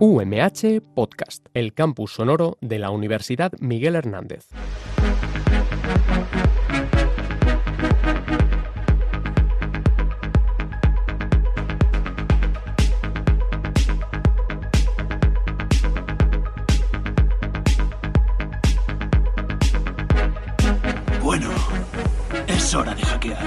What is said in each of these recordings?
UMH Podcast, el campus sonoro de la Universidad Miguel Hernández. Bueno, es hora de hackear.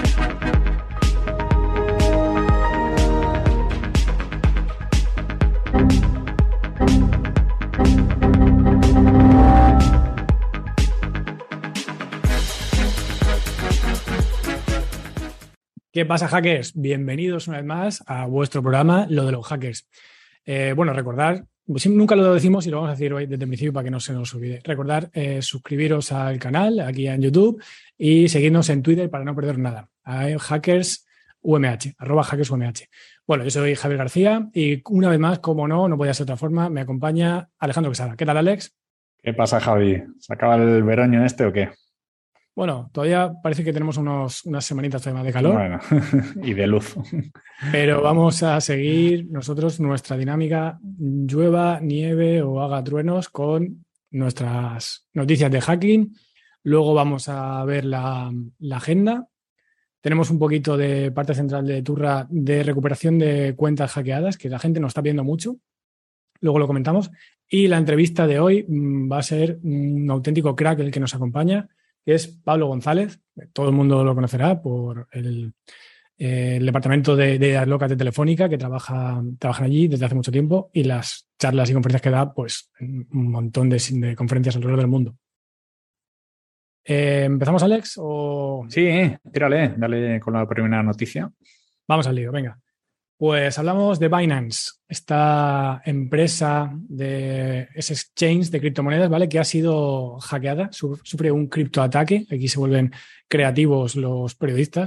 ¿Qué pasa, hackers? Bienvenidos una vez más a vuestro programa, Lo de los Hackers. Recordar, nunca lo decimos y lo vamos a decir hoy desde el principio para que no se nos olvide. Recordar suscribiros al canal aquí en YouTube y seguirnos en Twitter para no perder nada. HackersUMH, @HackersUMH. Bueno, yo soy Javier García y una vez más, como no podía ser de otra forma, me acompaña Alejandro Quesada. ¿Qué tal, Alex? ¿Qué pasa, Javi? ¿Se acaba el veroño este o qué? Bueno, todavía parece que tenemos unas semanitas todavía de calor. Bueno, y de luz. Pero vamos a seguir nosotros nuestra dinámica, llueva, nieve o haga truenos, con nuestras noticias de hacking. Luego vamos a ver la agenda. Tenemos un poquito de parte central de Turra de recuperación de cuentas hackeadas, que la gente nos está pidiendo mucho. Luego lo comentamos. Y la entrevista de hoy va a ser un auténtico crack el que nos acompaña, que es Pablo González. Todo el mundo lo conocerá por el departamento de Adlocas de Telefónica, que trabajan allí desde hace mucho tiempo, y las charlas y conferencias que da, pues un montón de conferencias alrededor del mundo. ¿Empezamos, Alex? O... Sí, tírale, dale con la primera noticia. Vamos al lío, venga. Pues hablamos de Binance, esta empresa ese exchange de criptomonedas, ¿vale? Que ha sido hackeada, sufre un criptoataque, aquí se vuelven creativos los periodistas,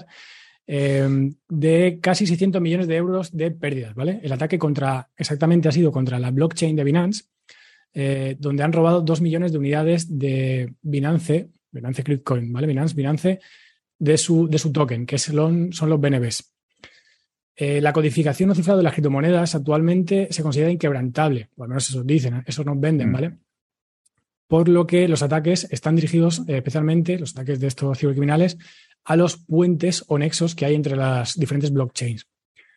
de casi 600 millones de euros de pérdidas, ¿vale? El ataque exactamente ha sido contra la blockchain de Binance, donde han robado 2 millones de unidades de Binance Cryptcoin, ¿vale? Binance de su token, que son los BNBs. La codificación no cifrada de las criptomonedas actualmente se considera inquebrantable, o al menos eso dicen, eso nos venden, ¿vale? Por lo que los ataques están dirigidos, especialmente los ataques de estos cibercriminales, a los puentes o nexos que hay entre las diferentes blockchains.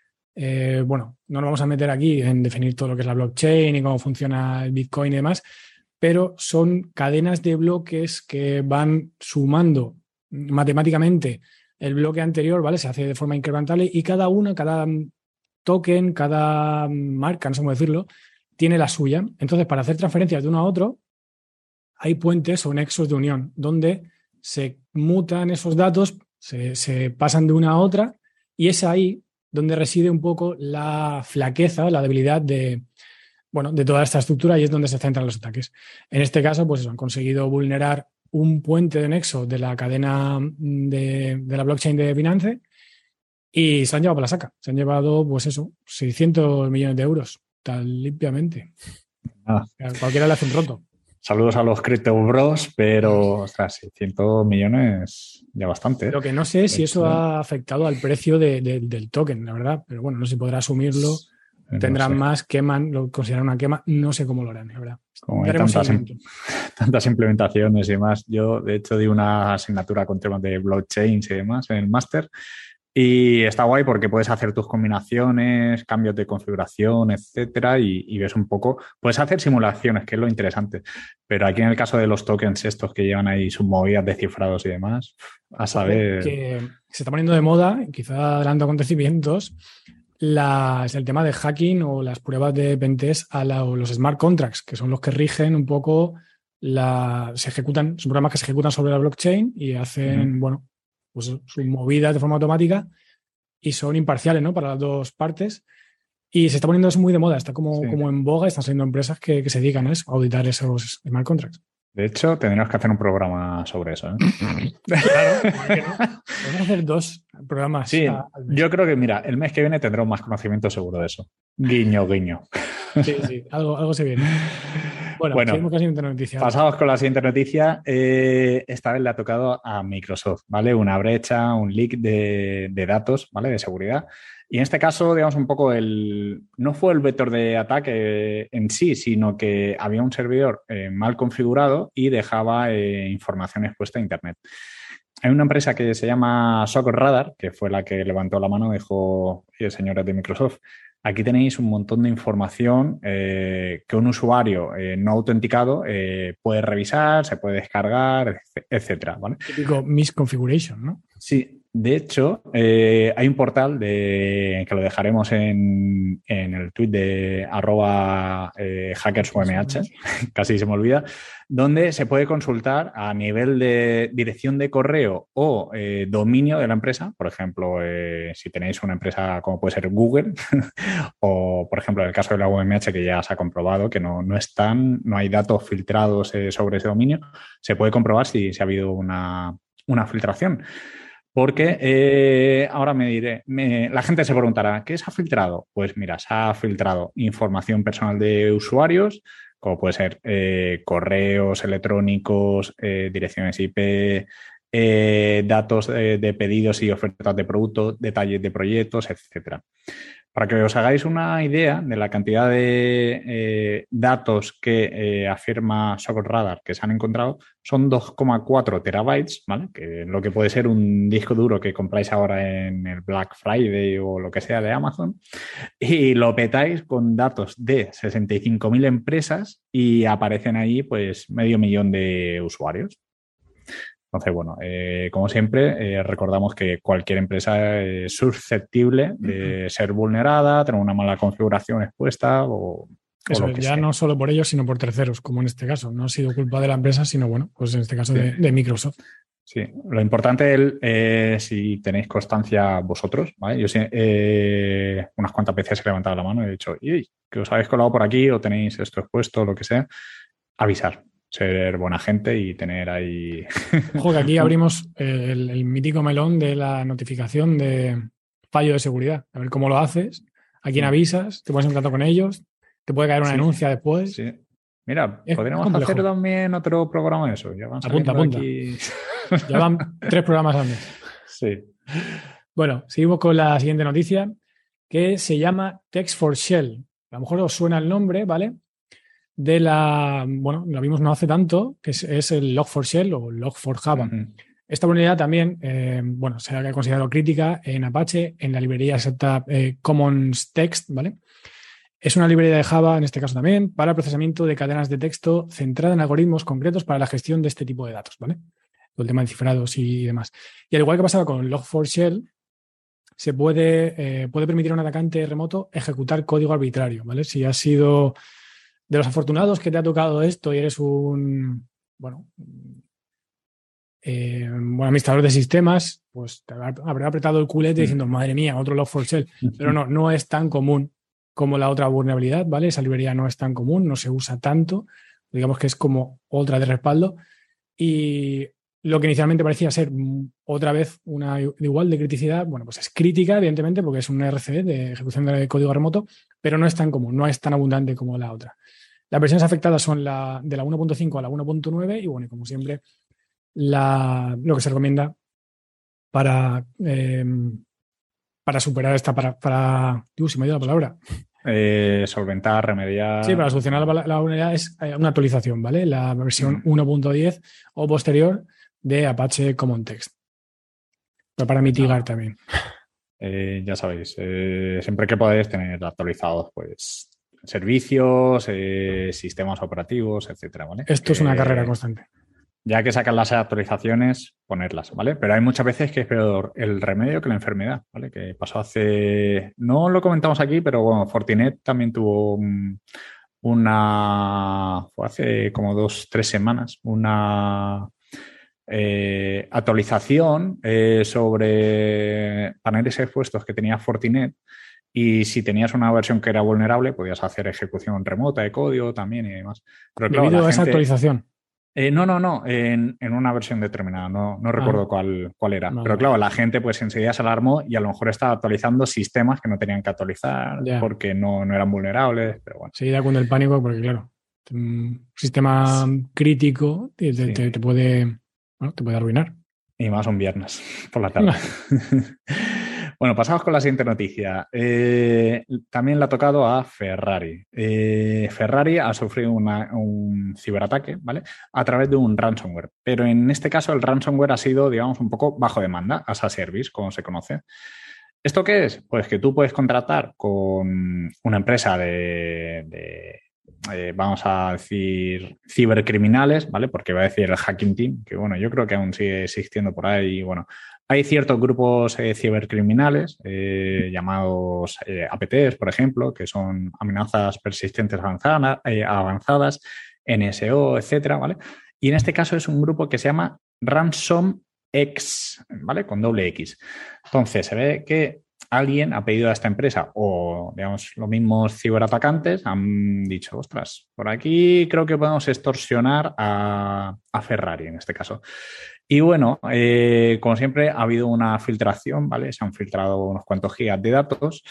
No nos vamos a meter aquí en definir todo lo que es la blockchain y cómo funciona el Bitcoin y demás, pero son cadenas de bloques que van sumando matemáticamente el bloque anterior, ¿vale? Se hace de forma incrementable y cada token, cada marca, no sé cómo decirlo, tiene la suya. Entonces, para hacer transferencias de uno a otro, hay puentes o nexos de unión donde se mutan esos datos, se pasan de una a otra, y es ahí donde reside un poco la flaqueza, la debilidad de toda esta estructura, y es donde se centran los ataques. En este caso, pues han conseguido vulnerar un puente de nexo de la cadena de la blockchain de Binance y se han llevado para la saca. Se han llevado, 600 millones de euros, tan limpiamente. Nada. A cualquiera le hace un roto. Saludos a los Crypto Bros, pero 600 millones ya bastante. Lo que no sé si eso ha afectado al precio del token, la verdad, pero bueno, no se podrá asumirlo. Tendrán más, queman, lo consideran una quema, no sé cómo lo harán, la verdad. Como hay tantas implementaciones y demás. Yo, de hecho, di una asignatura con temas de blockchains y demás en el máster, y está guay porque puedes hacer tus combinaciones, cambios de configuración, etcétera, y ves un poco, puedes hacer simulaciones, que es lo interesante. Pero aquí en el caso de los tokens estos que llevan ahí sus movidas de cifrados y demás, a saber... Que se está poniendo de moda, quizá adelanto acontecimientos, el tema de hacking o las pruebas de pentest a los smart contracts, que son los que rigen un poco, son programas que se ejecutan sobre la blockchain y hacen, sus movidas de forma automática y son imparciales, ¿no? Para las dos partes. Y se está poniendo eso muy de moda, está como en boga, están saliendo empresas que se dedican a eso, a auditar esos smart contracts. De hecho, tendríamos que hacer un programa sobre eso, ¿eh? Claro, ¿por qué no? Podemos hacer 2 programas. Sí, yo creo que, mira, el mes que viene tendremos más conocimiento seguro de eso. Guiño, guiño. Sí, algo se viene. Bueno, seguimos con la siguiente noticia. Pasamos con la siguiente noticia. Esta vez le ha tocado a Microsoft, ¿vale? Una brecha, un leak de datos, ¿vale? De seguridad. Y en este caso, digamos, un poco no fue el vector de ataque en sí, sino que había un servidor mal configurado y dejaba información expuesta a Internet. Hay una empresa que se llama Socket Radar, que fue la que levantó la mano y dijo, señores de Microsoft, aquí tenéis un montón de información que un usuario no autenticado puede revisar, se puede descargar, etcétera, ¿vale? Típico misconfiguration, ¿no? Sí. De hecho, hay un portal que lo dejaremos en el tweet de @hackersumh, casi se me olvida, donde se puede consultar a nivel de dirección de correo o dominio de la empresa. Por ejemplo, si tenéis una empresa como puede ser Google o, por ejemplo, en el caso de la UMH, que ya se ha comprobado que no hay datos filtrados sobre ese dominio, se puede comprobar si ha habido una filtración. Porque ahora la gente se preguntará, ¿qué se ha filtrado? Pues mira, se ha filtrado información personal de usuarios, como puede ser correos electrónicos, direcciones IP, datos de pedidos y ofertas de productos, detalles de proyectos, etcétera. Para que os hagáis una idea de la cantidad de datos que afirma Socket Radar que se han encontrado, son 2,4 terabytes, ¿vale? Que lo que puede ser un disco duro que compráis ahora en el Black Friday o lo que sea de Amazon, y lo petáis con datos de 65.000 empresas y aparecen ahí pues 500.000 de usuarios. Entonces, bueno, como siempre, recordamos que cualquier empresa es susceptible de ser vulnerada, tener una mala configuración expuesta o eso, lo que ya sea. no solo por ellos, sino por terceros, como en este caso. No ha sido culpa de la empresa, sino, bueno, pues en este caso Sí. de Microsoft. Sí, lo importante es si tenéis constancia vosotros, ¿vale? Yo unas cuantas veces he levantado la mano y he dicho, que os habéis colado por aquí o tenéis esto expuesto o lo que sea, avisar. Ser buena gente y tener ahí... Ojo, que aquí abrimos el mítico melón de la notificación de fallo de seguridad. A ver cómo lo haces, a quién avisas, te pones en contacto con ellos, te puede caer una denuncia después. Sí. Mira, Es podríamos complejo. hacer también otro programa de eso. Ya van Apunta. aquí... Ya van 3 programas al mes. Sí. Bueno, seguimos con la siguiente noticia, que se llama Text4Shell. A lo mejor os suena el nombre, ¿vale? Bueno, la vimos no hace tanto, que es el Log4Shell o Log4Java. Uh-huh. Esta vulnerabilidad también, se ha considerado crítica en Apache, en la librería exacta Commons Text, ¿vale? Es una librería de Java, en este caso también, para el procesamiento de cadenas de texto centrada en algoritmos concretos para la gestión de este tipo de datos, ¿vale? El tema de cifrados y demás. Y al igual que pasaba con Log4Shell, se puede permitir a un atacante remoto ejecutar código arbitrario, ¿vale? Si has sido de los afortunados que te ha tocado esto y eres un administrador de sistemas, pues te habrá apretado el culete diciendo, madre mía, otro Log4Shell. Pero no es tan común como la otra vulnerabilidad, ¿vale? Esa librería no es tan común, no se usa tanto. Digamos que es como otra de respaldo. Y lo que inicialmente parecía ser otra vez una igual de criticidad, bueno, pues es crítica, evidentemente, porque es un RCE de ejecución de código remoto, pero no es tan común, no es tan abundante como la otra. Las versiones afectadas son de la 1.5 a la 1.9 y, bueno, como siempre, lo que se recomienda para superar esta, se me ha ido la palabra. Solventar, remediar... Sí, para solucionar la vulnerabilidad es una actualización, ¿vale? La versión 1.10 o posterior de Apache Common Text. Pero para mitigar también. Ya sabéis, siempre que podáis tener actualizados, pues, servicios, sistemas operativos, etcétera, ¿vale? Esto es una carrera constante. Ya que sacan las actualizaciones, ponerlas, ¿vale? Pero hay muchas veces que es peor el remedio que la enfermedad, ¿vale? Que pasó no lo comentamos aquí, pero bueno, Fortinet también tuvo fue hace como 2-3 semanas, una actualización sobre paneles expuestos que tenía Fortinet. Y si tenías una versión que era vulnerable, podías hacer ejecución remota de código también y demás. Pero claro, debido a esa actualización. No, en una versión determinada, no recuerdo cuál era. Pero claro, la gente pues enseguida se alarmó y a lo mejor estaba actualizando sistemas que no tenían que actualizar porque no eran vulnerables, pero bueno. Seguida con el pánico porque claro, un sistema crítico te puede arruinar. Y más un viernes por la tarde. Bueno, pasamos con la siguiente noticia. También le ha tocado a Ferrari. Ferrari ha sufrido un ciberataque, ¿vale? A través de un ransomware. Pero en este caso el ransomware ha sido, digamos, un poco bajo demanda, as a service, como se conoce. ¿Esto qué es? Pues que tú puedes contratar con una empresa vamos a decir, cibercriminales, ¿vale? Porque va a decir el Hacking Team, que bueno, yo creo que aún sigue existiendo por ahí. Y bueno, hay ciertos grupos cibercriminales llamados APTs, por ejemplo, que son amenazas persistentes avanzadas, NSO, etcétera, ¿vale? Y en este caso es un grupo que se llama RansomX, ¿vale? Con doble X. Entonces, se ve que alguien ha pedido a esta empresa o, digamos, los mismos ciberatacantes han dicho, ostras, por aquí creo que podemos extorsionar a Ferrari en este caso. Y bueno, como siempre, ha habido una filtración, ¿vale? Se han filtrado unos cuantos gigas de datos.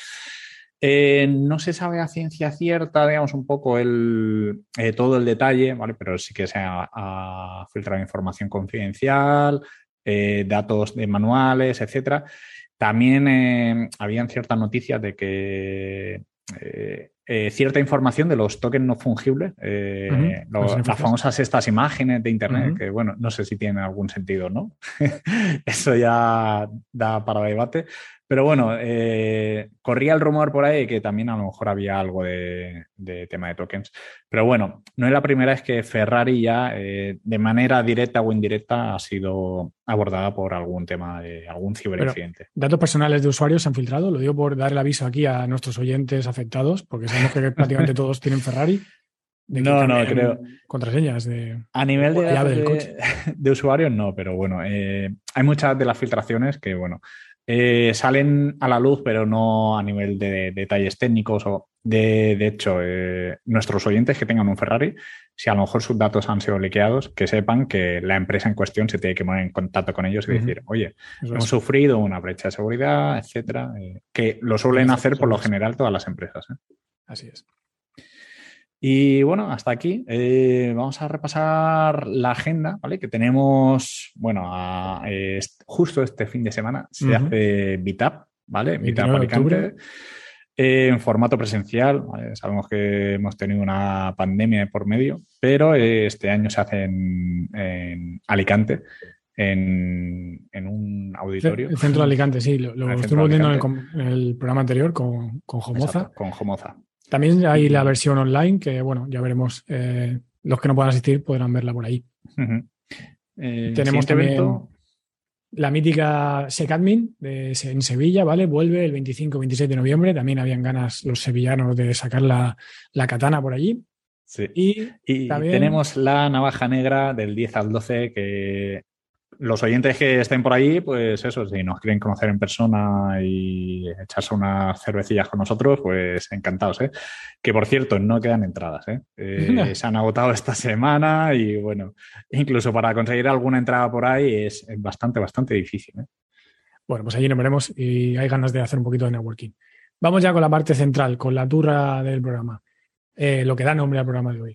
No se sabe a ciencia cierta, digamos, un poco todo el detalle, ¿vale? Pero sí que se ha filtrado información confidencial, datos de manuales, etcétera. También habían ciertas noticias de que cierta información de los tokens no fungibles, las famosas estas imágenes de Internet, que bueno, no sé si tienen algún sentido, ¿no? Eso ya da para debate. Pero bueno, corría el rumor por ahí que también a lo mejor había algo de tema de tokens. Pero bueno, no es la primera vez que Ferrari ya de manera directa o indirecta ha sido abordada por algún tema de algún ciberincidente. ¿Datos personales de usuarios se han filtrado? Lo digo por dar el aviso aquí a nuestros oyentes afectados, porque sabemos que prácticamente todos tienen Ferrari. No, creo. Contraseñas a nivel de llave del coche. De usuarios no, pero bueno, hay muchas de las filtraciones que, bueno, salen a la luz, pero no a nivel de detalles técnicos o de hecho, nuestros oyentes que tengan un Ferrari, si a lo mejor sus datos han sido liqueados, que sepan que la empresa en cuestión se tiene que poner en contacto con ellos y decir, oye, hemos sufrido una brecha de seguridad, etcétera, que lo suelen hacer por lo general todas las empresas. Así es. Y bueno, hasta aquí. Vamos a repasar la agenda, ¿vale? Que tenemos, bueno, justo este fin de semana se hace Meetup, ¿vale? Meetup Alicante, en formato presencial, ¿vale? Sabemos que hemos tenido una pandemia por medio, pero este año se hace en Alicante, en un auditorio. El centro de Alicante, sí. Lo estuvimos viendo en el programa anterior con Jomoza. Exacto, con Jomoza. También hay la versión online que, bueno, ya veremos. Los que no puedan asistir podrán verla por ahí. Tenemos también la mítica SecAdmin en Sevilla, ¿vale? Vuelve el 25-26 de noviembre. También habían ganas los sevillanos de sacar la katana por allí. Sí. Y también tenemos la navaja negra del 10 al 12 que los oyentes que estén por ahí, pues eso, si nos quieren conocer en persona y echarse unas cervecillas con nosotros, pues encantados, ¿eh? Que por cierto, no quedan entradas, ¿eh? Se han agotado esta semana y bueno, incluso para conseguir alguna entrada por ahí es bastante difícil, ¿eh? Bueno, pues allí nos veremos y hay ganas de hacer un poquito de networking. Vamos ya con la parte central, con la turra del programa, lo que da nombre al programa de hoy.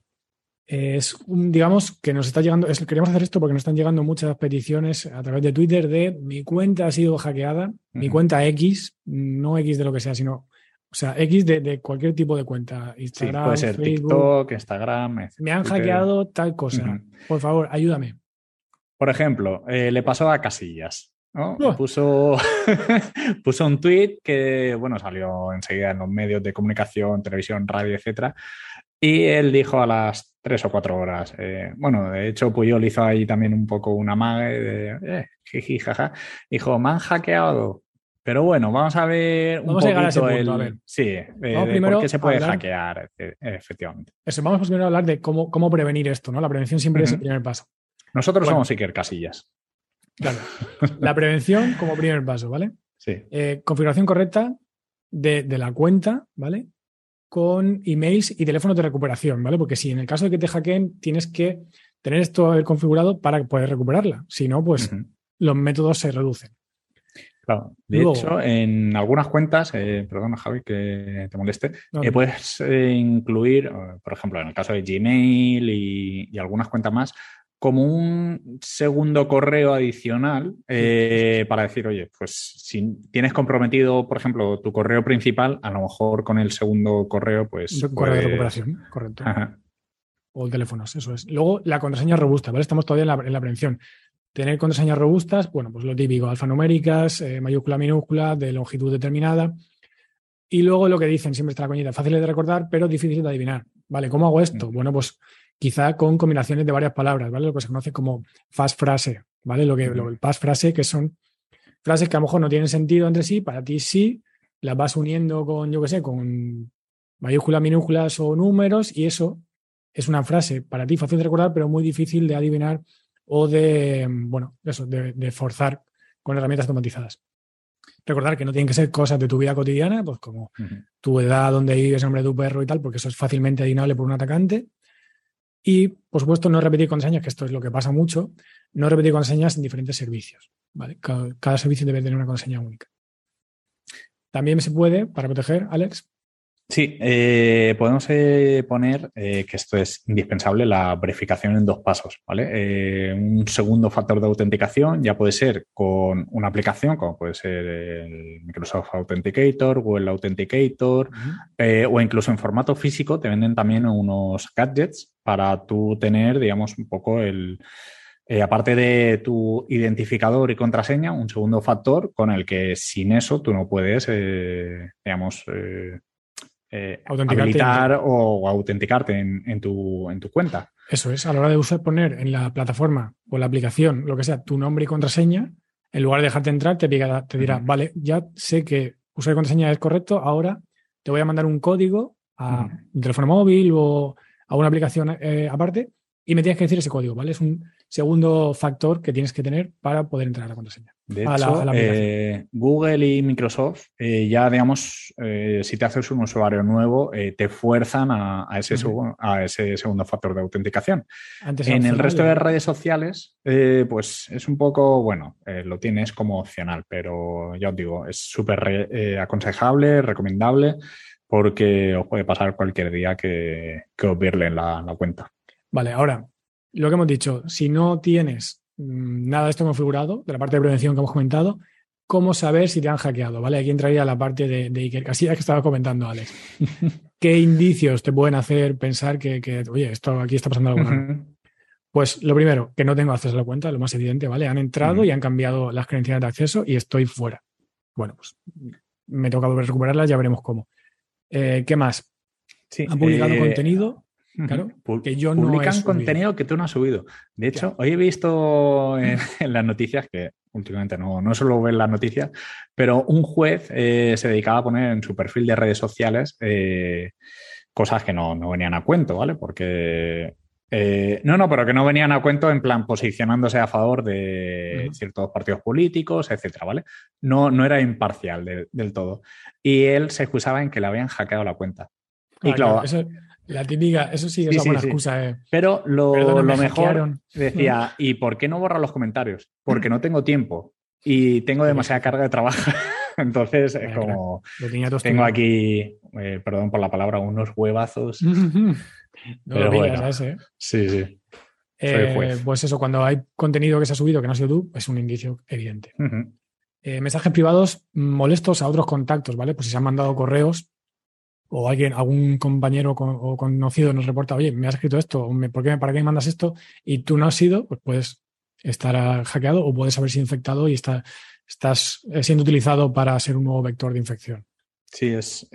Digamos que nos está llegando, queríamos hacer esto porque nos están llegando muchas peticiones a través de Twitter de mi cuenta ha sido hackeada, mi cuenta X, no X de lo que sea, sino, o sea, X de cualquier tipo de cuenta, Instagram, sí, puede ser Facebook, TikTok, Instagram, etc. Me han hackeado tal cosa, por favor, ayúdame. Por ejemplo, le pasó a Casillas, ¿no? Puso un tuit que, bueno, salió enseguida en los medios de comunicación, televisión, radio, etcétera. Y él dijo a las 3 o 4 horas, bueno, de hecho Puyol hizo ahí también un poco una amague de jiji, jaja. Dijo, me han hackeado. Pero bueno, vamos a ver un poquito a ese punto, a ver. Sí, de por qué se puede hackear, efectivamente. Eso, vamos primero a hablar de cómo prevenir esto, ¿no? La prevención siempre es el primer paso. Nosotros somos Iker Casillas. Claro. La prevención como primer paso, ¿vale? Sí. Configuración correcta de la cuenta, ¿vale? Con emails y teléfonos de recuperación, ¿vale? Porque si en el caso de que te hackeen tienes que tener esto configurado para poder recuperarla. Si no, pues los métodos se reducen. Claro. De hecho, en algunas cuentas, perdona Javi que te moleste, puedes incluir, por ejemplo, en el caso de Gmail y algunas cuentas más, como un segundo correo adicional para decir, oye, pues si tienes comprometido, por ejemplo, tu correo principal, a lo mejor con el segundo correo, pues... Un correo de recuperación, correcto. Ajá. O teléfonos, eso es. Luego, la contraseña robusta, ¿vale? Estamos todavía en la prevención. Tener contraseñas robustas, bueno, pues lo típico, alfanuméricas, mayúscula, minúscula, de longitud determinada. Y luego lo que dicen, siempre está la coñita, fáciles de recordar, pero difíciles de adivinar. ¿Vale? ¿Cómo hago esto? Bueno, pues quizá con combinaciones de varias palabras, ¿vale? Lo que se conoce como fast frase, ¿vale? El fast frase, que son frases que a lo mejor no tienen sentido entre sí, para ti sí, las vas uniendo con, yo qué sé, con mayúsculas, minúsculas o números, y eso es una frase para ti fácil de recordar, pero muy difícil de adivinar o de, bueno, eso, de forzar con herramientas automatizadas. Recordar que no tienen que ser cosas de tu vida cotidiana, pues como tu edad, dónde vives, el nombre de tu perro y tal, porque eso es fácilmente adivinable por un atacante. Y, por supuesto, no repetir contraseñas, que esto es lo que pasa mucho, no repetir contraseñas en diferentes servicios, ¿vale? Cada servicio debe tener una contraseña única. También se puede, para proteger, Alex. Sí, podemos poner que esto es indispensable, la verificación en 2 pasos, ¿vale? Un segundo factor de autenticación ya puede ser con una aplicación, como puede ser el Microsoft Authenticator, Google Authenticator, o incluso en formato físico te venden también unos gadgets para tú tener, digamos, un poco aparte de tu identificador y contraseña, un segundo factor con el que sin eso tú no puedes, digamos... habilitar o autenticarte en tu cuenta. Eso es, a la hora de poner en la plataforma o la aplicación, lo que sea, tu nombre y contraseña, en lugar de dejarte entrar, te dirá, vale, ya sé que usuario y contraseña es correcto, ahora te voy a mandar un código a un teléfono móvil o a una aplicación aparte y me tienes que decir ese código, ¿vale? Es un segundo factor que tienes que tener para poder entrar a la contraseña. De hecho, Google y Microsoft ya, digamos, si te haces un usuario nuevo, te fuerzan a ese segundo factor de autenticación. En el resto de redes sociales, pues es un poco, bueno, lo tienes como opcional, pero ya os digo, es súper aconsejable, recomendable, porque os puede pasar cualquier día que os virlen la cuenta. Vale, ahora, lo que hemos dicho, si no tienes nada de esto configurado, de la parte de prevención que hemos comentado, ¿cómo saber si te han hackeado? ¿Vale? Aquí entraría la parte de Iker Casillas que estaba comentando, Alex. ¿Qué indicios te pueden hacer pensar que oye, esto aquí está pasando algo raro? Pues lo primero, que no tengo acceso a la cuenta, lo más evidente, ¿vale? Han entrado y han cambiado las credenciales de acceso y estoy fuera. Bueno, pues me toca volver a recuperarlas, ya veremos cómo. ¿Qué más? Sí, han publicado contenido. Claro, que yo publican no contenido que tú no has subido. De hecho, hoy he visto en las noticias, que últimamente no suelo ver las noticias, pero un juez se dedicaba a poner en su perfil de redes sociales cosas que no venían a cuento, ¿vale? Porque... pero que no venían a cuento en plan posicionándose a favor de ciertos partidos políticos, etcétera, ¿vale? No era imparcial del todo. Y él se excusaba en que le habían hackeado la cuenta. Y claro, eso... La típica, eso sí es una buena excusa. Pero lo mejor decía, ¿y por qué no borra los comentarios? Porque no tengo tiempo y tengo demasiada carga de trabajo. Entonces, es como, tengo aquí, perdón por la palabra, unos huevazos. No pero lo pillas, bueno, ¿sabes? Sí. Soy juez. Pues eso, cuando hay contenido que se ha subido que no has sido tú, es un indicio evidente. Mensajes privados molestos a otros contactos, ¿vale? Pues si se han mandado correos o algún compañero o conocido nos reporta, oye, me has escrito esto, ¿para qué me mandas esto? Y tú no has sido, pues puedes estar hackeado o puedes haber sido infectado y estás siendo utilizado para ser un nuevo vector de infección. Sí, es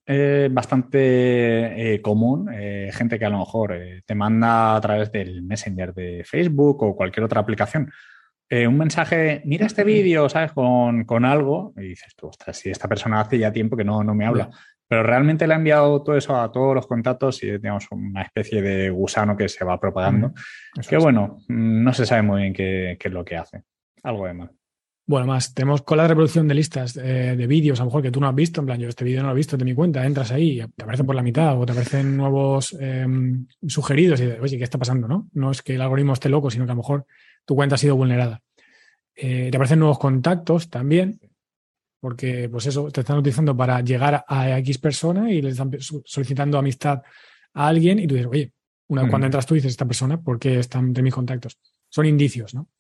bastante común, gente que a lo mejor te manda a través del Messenger de Facebook o cualquier otra aplicación un mensaje, mira este vídeo, ¿sabes? Con algo y dices tú, ostras, si esta persona hace ya tiempo que no me habla. Pero realmente le ha enviado todo eso a todos los contactos y digamos una especie de gusano que se va propagando. Que bueno, no se sabe muy bien qué es lo que hace. Algo de mal. Bueno, más, tenemos con la reproducción de listas de vídeos, a lo mejor que tú no has visto, en plan, yo este vídeo no lo he visto de mi cuenta, entras ahí y te aparecen por la mitad o te aparecen nuevos sugeridos y dices, oye, ¿qué está pasando? No es que el algoritmo esté loco, sino que a lo mejor tu cuenta ha sido vulnerada. Te aparecen nuevos contactos también, porque pues eso, te están utilizando para llegar a X persona y le están solicitando amistad a alguien y tú dices, oye, cuando entras tú dices, esta persona, ¿por qué está entre mis contactos? son indicios, ¿no?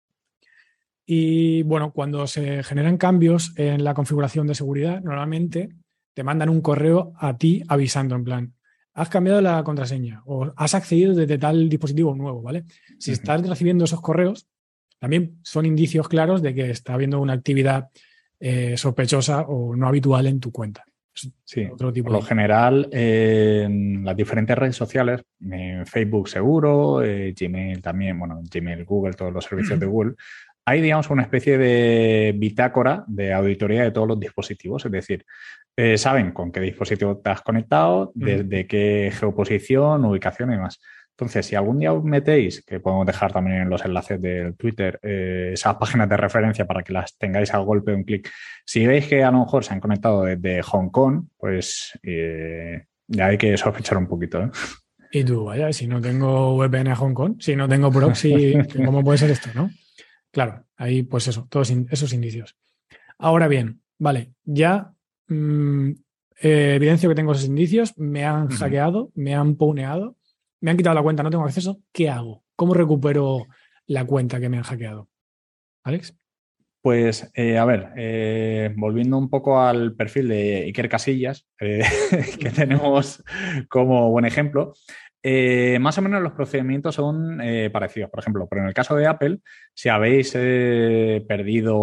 Y bueno, cuando se generan cambios en la configuración de seguridad, normalmente te mandan un correo a ti avisando en plan, has cambiado la contraseña o has accedido desde tal dispositivo nuevo, ¿vale? Si estás recibiendo esos correos, también son indicios claros de que está habiendo una actividad sospechosa o no habitual en tu cuenta. Sí, otro tipo por lo general, en las diferentes redes sociales, Facebook seguro, Gmail también, bueno, Gmail, Google, todos los servicios de Google, hay, digamos, una especie de bitácora de auditoría de todos los dispositivos, es decir, saben con qué dispositivo te has conectado, desde qué geoposición, ubicación y demás. Entonces, si algún día os metéis, que podemos dejar también en los enlaces del Twitter, esas páginas de referencia para que las tengáis al golpe de un clic, si veis que a lo mejor se han conectado desde Hong Kong, pues ya hay que sospechar un poquito, ¿eh? Y tú, vaya, si no tengo VPN a Hong Kong, si no tengo proxy, ¿cómo puede ser esto, no? Claro, ahí pues eso, todos esos indicios. Ahora bien, vale, ya evidencio que tengo esos indicios, me han hackeado, me han pwneado, me han quitado la cuenta, no tengo acceso, ¿qué hago? ¿Cómo recupero la cuenta que me han hackeado? ¿Alex? Pues, a ver, volviendo un poco al perfil de Iker Casillas, que tenemos como buen ejemplo, más o menos los procedimientos son parecidos. Por ejemplo, pero en el caso de Apple, si habéis perdido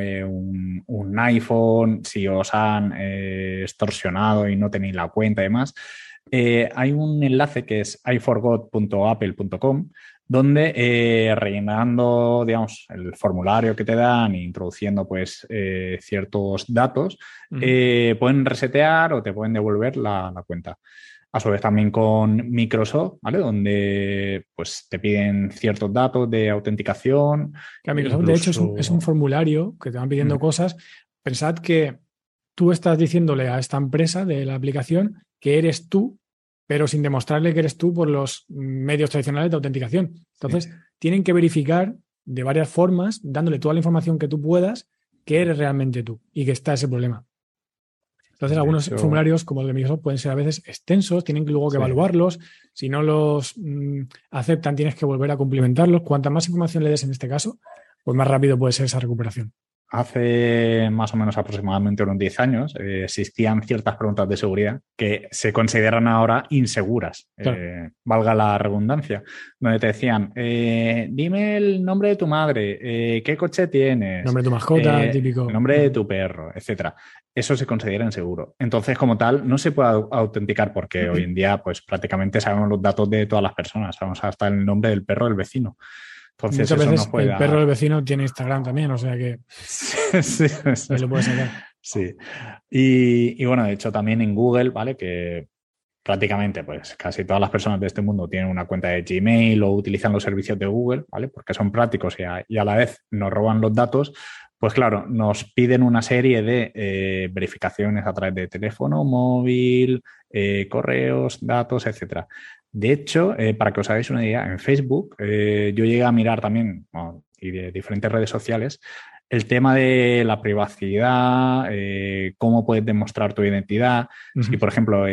un iPhone, si os han extorsionado y no tenéis la cuenta y demás, hay un enlace que es iforgot.apple.com donde rellenando, digamos, el formulario que te dan e introduciendo pues ciertos datos, pueden resetear o te pueden devolver la cuenta. A su vez también con Microsoft, ¿vale? Donde pues te piden ciertos datos de autenticación. Que Microsoft, de hecho, es un formulario que te van pidiendo cosas. Pensad que tú estás diciéndole a esta empresa de la aplicación que eres tú, pero sin demostrarle que eres tú por los medios tradicionales de autenticación. Entonces, tienen que verificar de varias formas, dándole toda la información que tú puedas, que eres realmente tú y que está ese problema. Entonces, algunos formularios, como el de Microsoft, pueden ser a veces extensos, tienen que luego que evaluarlos. Si no los aceptan, tienes que volver a cumplimentarlos. Cuanta más información le des en este caso, pues más rápido puede ser esa recuperación. Hace más o menos aproximadamente unos 10 años existían ciertas preguntas de seguridad que se consideran ahora inseguras, claro. Valga la redundancia, donde te decían, dime el nombre de tu madre, qué coche tienes, nombre de tu mascota, típico. El nombre de tu perro, etcétera. Eso se considera inseguro. Entonces, como tal, no se puede autenticar porque hoy en día pues prácticamente sabemos los datos de todas las personas, sabemos hasta el nombre del perro del vecino. Entonces, muchas veces el perro del vecino tiene Instagram también, o sea que sí, ahí lo puedes sacar. Sí. Y bueno, de hecho también en Google, ¿vale? Que prácticamente pues casi todas las personas de este mundo tienen una cuenta de Gmail o utilizan los servicios de Google, ¿vale? Porque son prácticos y a la vez nos roban los datos. Pues claro, nos piden una serie de verificaciones a través de teléfono, móvil, correos, datos, etcétera. De hecho, para que os hagáis una idea, en Facebook yo llegué a mirar también, y de diferentes redes sociales, el tema de la privacidad, cómo puedes demostrar tu identidad. Si, por ejemplo,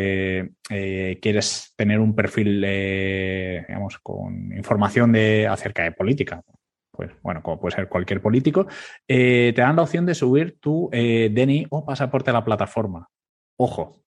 quieres tener un perfil, digamos, con información acerca de política, pues bueno, como puede ser cualquier político, te dan la opción de subir tu DNI o pasaporte a la plataforma. Ojo,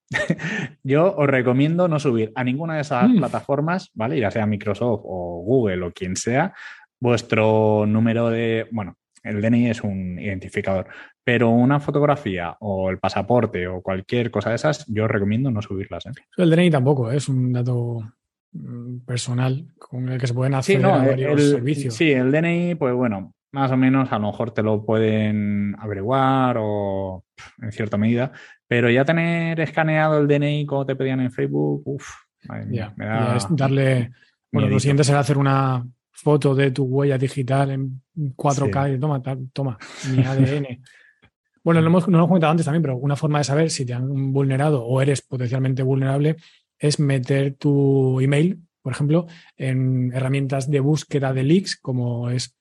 yo os recomiendo no subir a ninguna de esas plataformas, ¿vale? Ya sea Microsoft o Google o quien sea, vuestro número de... Bueno, el DNI es un identificador, pero una fotografía o el pasaporte o cualquier cosa de esas, yo os recomiendo no subirlas, ¿eh? El DNI tampoco, es un dato personal con el que se pueden acceder a varios servicios. Sí, el DNI, pues bueno, más o menos a lo mejor te lo pueden averiguar o en cierta medida, pero ya tener escaneado el DNI como te pedían en Facebook, me da... Ya es darle... Bueno, lo siguiente será hacer una foto de tu huella digital en 4K y toma, mi ADN. Bueno, no lo hemos comentado antes también, pero una forma de saber si te han vulnerado o eres potencialmente vulnerable es meter tu email, por ejemplo, en herramientas de búsqueda de leaks, como es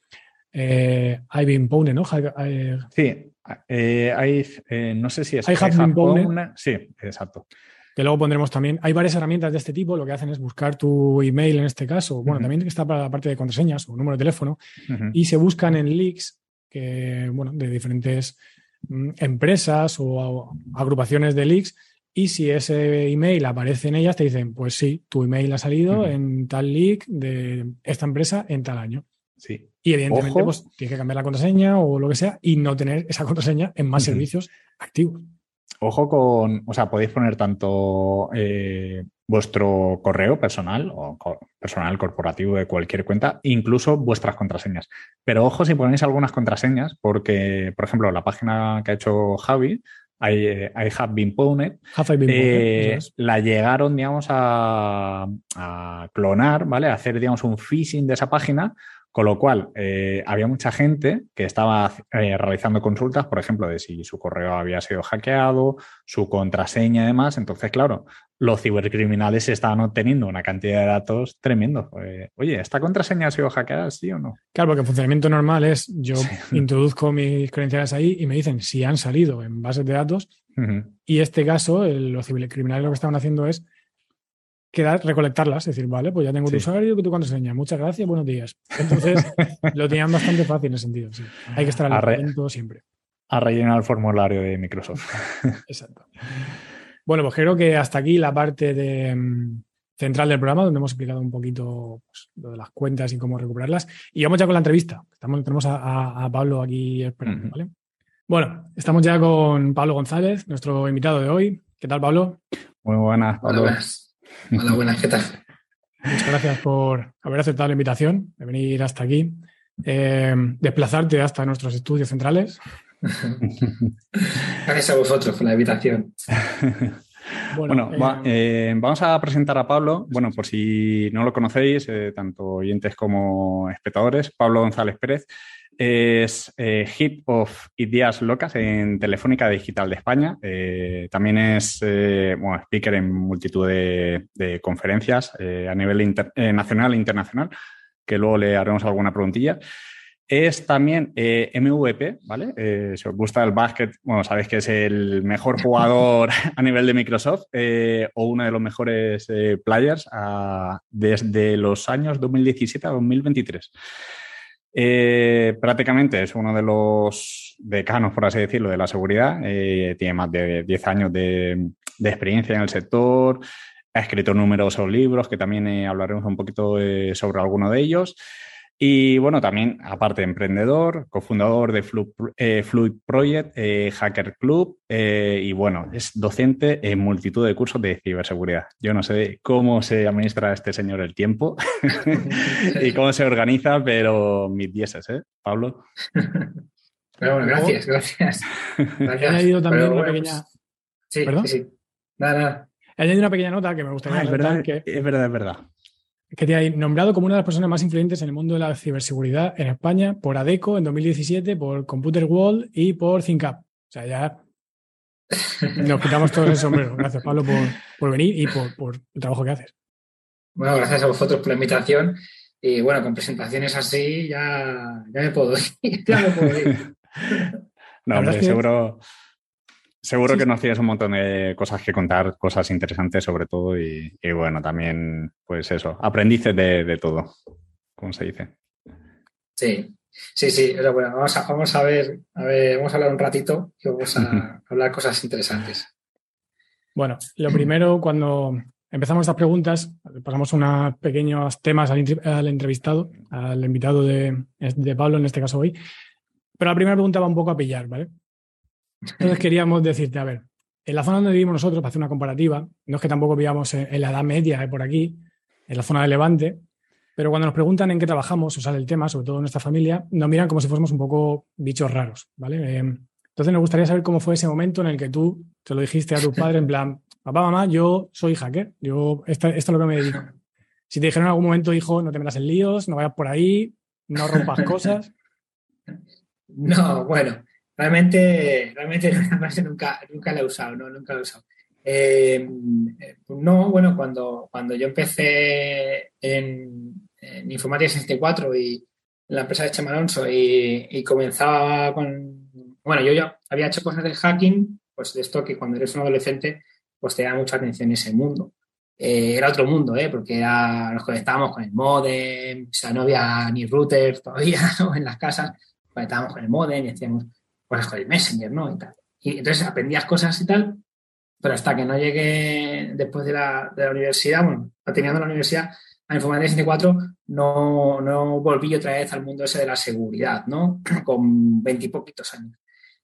iBeenPwned, ¿no? Sí, no sé si es iHaveBeenPwned. Sí, exacto. que luego pondremos también. Hay varias herramientas de este tipo, lo que hacen es buscar tu email en este caso, bueno, también está para la parte de contraseñas o número de teléfono, y se buscan en leaks que, bueno, de diferentes empresas o agrupaciones de leaks, y si ese email aparece en ellas, te dicen, pues sí, tu email ha salido en tal leak de esta empresa en tal año. Sí. Y evidentemente, pues tienes que cambiar la contraseña o lo que sea y no tener esa contraseña en más servicios activos. Ojo con, o sea, podéis poner tanto vuestro correo personal o personal corporativo de cualquier cuenta, incluso vuestras contraseñas. Pero ojo si ponéis algunas contraseñas, porque, por ejemplo, la página que ha hecho Javi, I have been pwned, la llegaron, digamos, a clonar, ¿vale? A hacer, digamos, un phishing de esa página. Con lo cual, había mucha gente que estaba realizando consultas, por ejemplo, de si su correo había sido hackeado, su contraseña y demás. Entonces, claro, los cibercriminales estaban obteniendo una cantidad de datos tremendo. Oye, ¿esta contraseña ha sido hackeada, sí o no? Claro, porque el funcionamiento normal es yo introduzco mis credenciales ahí y me dicen si han salido en bases de datos. Y este caso, los cibercriminales lo que estaban haciendo es recolectarlas, es decir, vale, pues ya tengo tu usuario y tu contraseña, muchas gracias, buenos días. Entonces, lo tenían bastante fácil en ese sentido, sí. Hay que estar al atento siempre. A rellenar el formulario de Microsoft. Exacto. Bueno, pues creo que hasta aquí la parte central del programa, donde hemos explicado un poquito pues, lo de las cuentas y cómo recuperarlas. Y vamos ya con la entrevista. Tenemos a Pablo aquí esperando, ¿vale? Bueno, estamos ya con Pablo González, nuestro invitado de hoy. ¿Qué tal, Pablo? Muy buenas, Pablo. Hola, hola, buenas, ¿qué tal? Muchas gracias por haber aceptado la invitación de venir hasta aquí, desplazarte hasta nuestros estudios centrales. Gracias a vosotros por la invitación. Bueno, vamos a presentar a Pablo. Bueno, por si no lo conocéis, tanto oyentes como espectadores, Pablo González Pérez es Head of Ideas Locas en Telefónica Digital de España. También es speaker en multitud de conferencias a nivel nacional e internacional, que luego le haremos alguna preguntilla. Es también MVP, ¿vale? Si os gusta el básquet, bueno, sabéis que es el mejor jugador a nivel de Microsoft o uno de los mejores players desde los años 2017 a 2023. Prácticamente es uno de los decanos, por así decirlo, de la seguridad. Tiene más de 10 años de experiencia en el sector. Ha escrito numerosos libros, que también hablaremos un poquito sobre alguno de ellos. Y bueno, también, aparte, emprendedor, cofundador de Fluid Project, Hacker Club y bueno, es docente en multitud de cursos de ciberseguridad. Yo no sé cómo se administra este señor el tiempo y cómo se organiza, pero mis dieces, Pablo. Pero bueno, gracias. He añadido también una pequeña... Sí, ¿Perdón? Sí. Nada. He añadido una pequeña nota que me gustaría... Es verdad. Que te ha nombrado como una de las personas más influyentes en el mundo de la ciberseguridad en España por ADECO en 2017, por Computer World y por ThinkUp. O sea, ya nos quitamos todos el sombrero. Gracias, Pablo, por venir y por el trabajo que haces. Bueno, gracias a vosotros por la invitación. Y bueno, con presentaciones así ya me puedo ir. No, hombre, seguro que nos tienes un montón de cosas que contar, cosas interesantes sobre todo y bueno, también pues eso, aprendices de todo, como se dice. Sí. Pero bueno, vamos a ver, vamos a hablar un ratito y vamos a hablar cosas interesantes. Bueno, lo primero, cuando empezamos estas preguntas, pasamos unos pequeños temas al entrevistado, al invitado de Pablo, en este caso hoy. Pero la primera pregunta va un poco a pillar, ¿vale? Entonces queríamos decirte, a ver, en la zona donde vivimos nosotros, para hacer una comparativa, no es que tampoco vivamos en la Edad Media, por aquí, en la zona de Levante, pero cuando nos preguntan en qué trabajamos, o sale el tema, sobre todo en nuestra familia, nos miran como si fuésemos un poco bichos raros, ¿vale? Entonces nos gustaría saber cómo fue ese momento en el que tú te lo dijiste a tu padre en plan, papá, mamá, yo soy hacker, esto es lo que me dedico. Si te dijeron en algún momento, hijo, no te metas en líos, no vayas por ahí, no rompas cosas. No, bueno. Realmente la frase nunca la he usado, ¿no? Nunca la he usado. No, bueno, cuando yo empecé en Informática 64 y en la empresa de Chema Alonso y comenzaba con... Bueno, yo ya había hecho cosas de hacking, pues de esto que cuando eres un adolescente pues tenía mucha atención ese mundo. Era otro mundo, porque nos conectábamos con el módem, o sea, no había ni router todavía, ¿no? En las casas, conectábamos con el módem y hacíamos cosas con el Messenger, ¿no? Y tal. Y entonces aprendías cosas y tal, pero hasta que no llegué después de la universidad, bueno, terminando la universidad, a Informática 64, no volví otra vez al mundo ese de la seguridad, ¿no? Con 20 y poquitos años.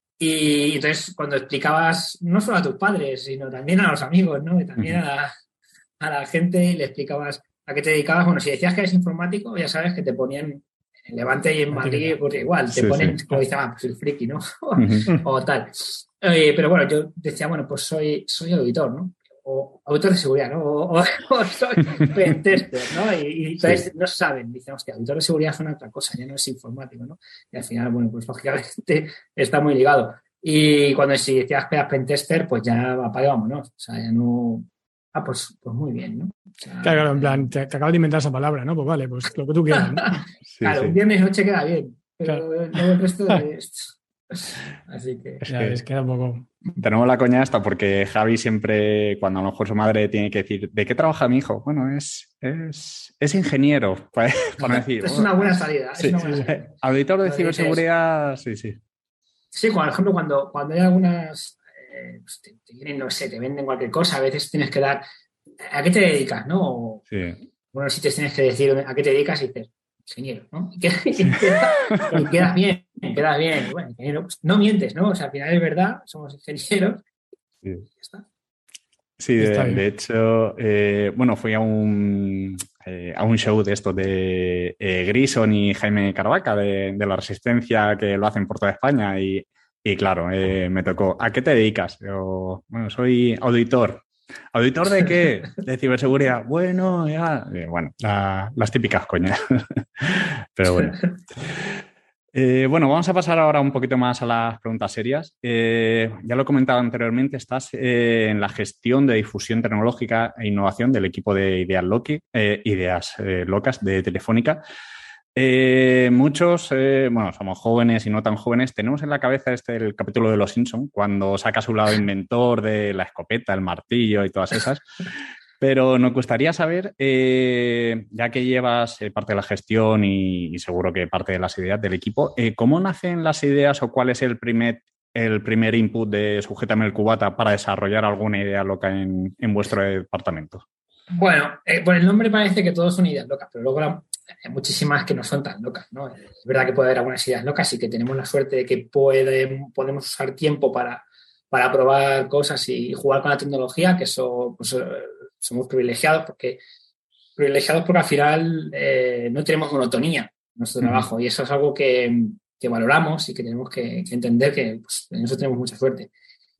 Y entonces, cuando explicabas, no solo a tus padres, sino también a los amigos, ¿no? Y también a la gente, le explicabas a qué te dedicabas. Bueno, si decías que eres informático, ya sabes que te ponían en Levante y en Madrid, pues igual, te ponen, como dicen, pues el friki, ¿no? O tal. Pero bueno, yo decía, bueno, pues soy auditor, ¿no? O auditor de seguridad, ¿no? O soy pentester, ¿no? Y entonces no saben, dicen, hostia, auditor de seguridad es una otra cosa, ya no es informático, ¿no? Y al final, bueno, pues lógicamente está muy ligado. Y cuando si decías que eras pentester, pues ya apague, vámonos. O sea, ya no... pues muy bien, ¿no? O sea, claro, en plan, te acabas de inventar esa palabra, ¿no? Pues vale, pues lo que tú quieras, ¿no? Claro, un viernes noche queda bien, pero luego el resto de esto... Así que... Es queda un poco... Tenemos la coña esta porque Javi siempre, cuando a lo mejor su madre tiene que decir, ¿de qué trabaja mi hijo? Bueno, es ingeniero, para decir. Es una buena salida. Sí, auditor de ciberseguridad, sí. Sí, por ejemplo, cuando hay algunas... pues te vienen, no sé, te venden cualquier cosa, a veces tienes que dar... ¿A qué te dedicas, no? Sí. Bueno, si te tienes que decir a qué te dedicas y dices, ingeniero, ¿no? Y quedas bien. Y bueno, ingeniero, pues no mientes, ¿no? O sea, al final es verdad, somos ingenieros. Sí. Y ya está. Sí, de hecho, bueno, fui a un show de estos de Grison y Jaime Caravaca de la Resistencia, que lo hacen por toda España y claro, me tocó, ¿a qué te dedicas? Yo, bueno, soy auditor. ¿Auditor de qué? De ciberseguridad. Bueno, ya. Bueno, las típicas coñas. Pero bueno. Bueno, vamos a pasar ahora un poquito más a las preguntas serias. Ya lo he comentado anteriormente, estás en la gestión de difusión tecnológica e innovación del equipo de Ideas Locas de Telefónica. Muchos, bueno, somos jóvenes y no tan jóvenes, tenemos en la cabeza el capítulo de Los Simpson, cuando saca su lado inventor de la escopeta, el martillo y todas esas. Pero nos gustaría saber, ya que llevas parte de la gestión y seguro que parte de las ideas del equipo, ¿cómo nacen las ideas o cuál es el primer input de Sujétame el Cubata para desarrollar alguna idea loca en vuestro departamento? Bueno, por el nombre parece que todos son ideas locas, pero luego hay muchísimas que no son tan locas, ¿no? Es verdad que puede haber algunas ideas locas y que tenemos la suerte de que podemos usar tiempo para probar cosas y jugar con la tecnología, que eso, pues, somos privilegiados porque al final no tenemos monotonía en nuestro trabajo y eso es algo que valoramos y que tenemos que entender que pues, en eso tenemos mucha suerte.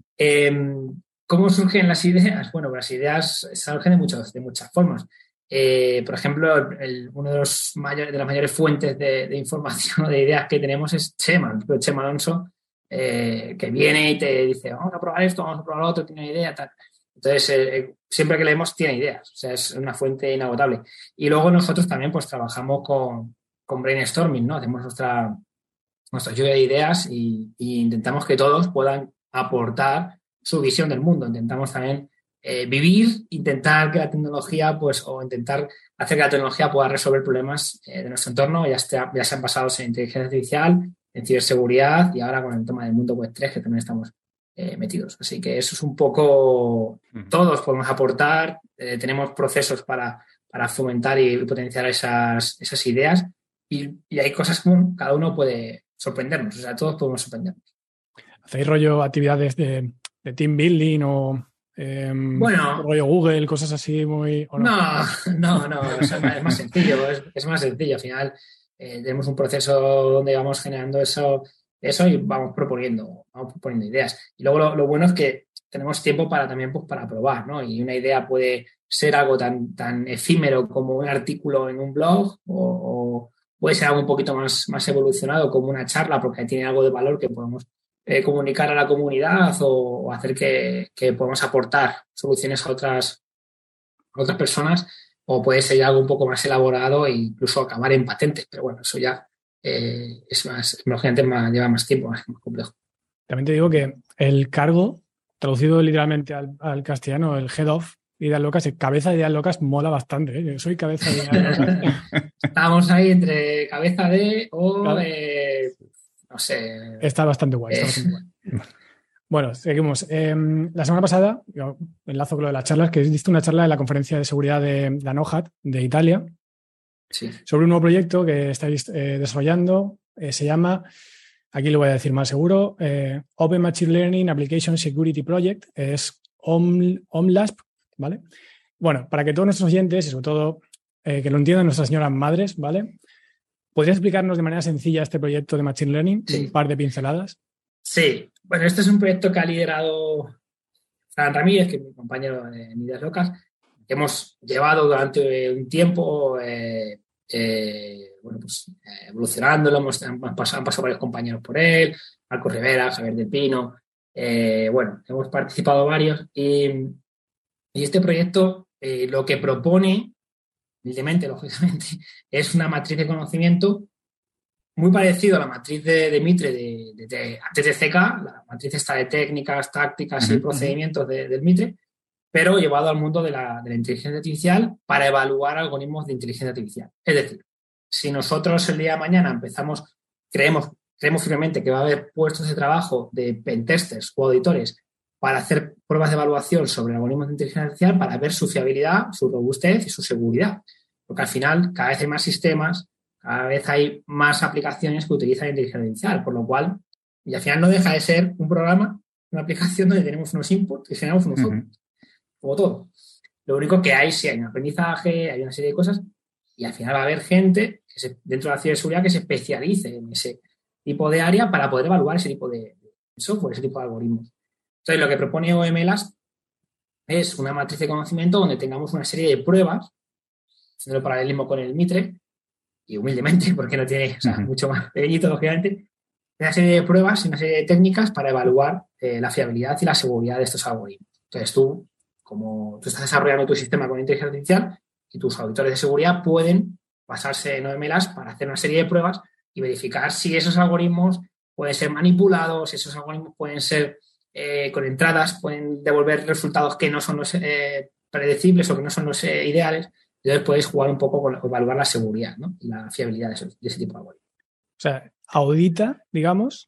¿Cómo surgen las ideas? Bueno, las ideas surgen de muchas formas. Por ejemplo, uno de las mayores fuentes de información o de ideas que tenemos es Chema Alonso, que viene y te dice, vamos a probar esto, vamos a probar lo otro, tiene una idea, tal. Entonces, siempre que leemos tiene ideas, o sea, es una fuente inagotable. Y luego nosotros también pues trabajamos con brainstorming, ¿no? Hacemos nuestra lluvia de ideas y intentamos que todos puedan aportar su visión del mundo. Intentamos también intentar que la tecnología, pues, o intentar hacer que la tecnología pueda resolver problemas de nuestro entorno, ya sean basados en inteligencia artificial, en ciberseguridad y ahora con el tema del mundo web 3 que también estamos metidos. Así que eso es un poco, todos podemos aportar, tenemos procesos para fomentar y potenciar esas ideas y hay cosas que cada uno puede sorprendernos, o sea, todos podemos sorprendernos. ¿Hacéis rollo actividades de team building o bueno, rollo Google, cosas así muy... ¿o no? No, es más sencillo, es más sencillo. Al final tenemos un proceso donde vamos generando eso y vamos proponiendo ideas. Y luego lo bueno es que tenemos tiempo también para probar, ¿no? Y una idea puede ser algo tan efímero como un artículo en un blog o puede ser algo un poquito más evolucionado como una charla porque tiene algo de valor que podemos comunicar a la comunidad o hacer que podamos aportar soluciones a otras personas, o puede ser algo un poco más elaborado e incluso acabar en patentes, pero bueno, eso ya es más, imagínate, lleva más tiempo, es más complejo. También te digo que el cargo traducido literalmente al castellano, el head of ideas locas, cabeza de ideas locas mola bastante, ¿eh? Yo soy cabeza de ideas locas. Estábamos ahí entre cabeza de o, Claro. no sé. Está bastante guay, está bastante guay. Bueno, seguimos. La semana pasada, yo enlazo con lo de las charlas, que diste una charla en la conferencia de seguridad de la NOHAT de Italia Sí. sobre un nuevo proyecto que estáis desarrollando. Se llama, aquí lo voy a decir más seguro, Open Machine Learning Application Security Project. Es OMLASP, ¿vale? Bueno, para que todos nuestros oyentes, y sobre todo que lo entiendan nuestras señoras madres, ¿vale? ¿Podrías explicarnos de manera sencilla este proyecto de Machine Learning? Sí. Un par de pinceladas. Sí, bueno, este es un proyecto que ha liderado Fran Ramírez, que es mi compañero en Ideas Locas, que hemos llevado durante un tiempo evolucionándolo. Han pasado varios compañeros por él, Marco Rivera, Javier del Pino. Hemos participado varios y este proyecto lo que propone, humildemente, lógicamente, es una matriz de conocimiento muy parecido a la matriz de Mitre de TTCK, la matriz esta de técnicas, tácticas y procedimientos del Mitre, pero llevado al mundo de la inteligencia artificial para evaluar algoritmos de inteligencia artificial. Es decir, si nosotros el día de mañana creemos firmemente que va a haber puestos de trabajo de pentesters o auditores para hacer pruebas de evaluación sobre algoritmos de inteligencia artificial para ver su fiabilidad, su robustez y su seguridad. Porque al final cada vez hay más sistemas, cada vez hay más aplicaciones que utilizan inteligencia artificial, por lo cual, y al final no deja de ser un programa, una aplicación donde tenemos unos inputs y generamos unos outputs, como todo. Lo único que hay un aprendizaje, hay una serie de cosas, y al final va a haber gente dentro de la ciberseguridad que se especialice en ese tipo de área para poder evaluar ese tipo de software, ese tipo de algoritmos. Entonces, lo que propone OMLASP es una matriz de conocimiento donde tengamos una serie de pruebas, haciendo el paralelismo con el Mitre, y humildemente, porque no tiene mucho más pequeñito, lógicamente, una serie de pruebas y una serie de técnicas para evaluar la fiabilidad y la seguridad de estos algoritmos. Entonces, tú estás desarrollando tu sistema con inteligencia artificial y tus auditores de seguridad pueden basarse en OMLASP para hacer una serie de pruebas y verificar si esos algoritmos pueden ser manipulados, si esos algoritmos pueden ser con entradas, pueden devolver resultados que no son los predecibles o que no son los ideales. Entonces puedes jugar un poco con evaluar la seguridad, ¿no? Y la fiabilidad de ese tipo de algoritmos. O sea, audita, digamos,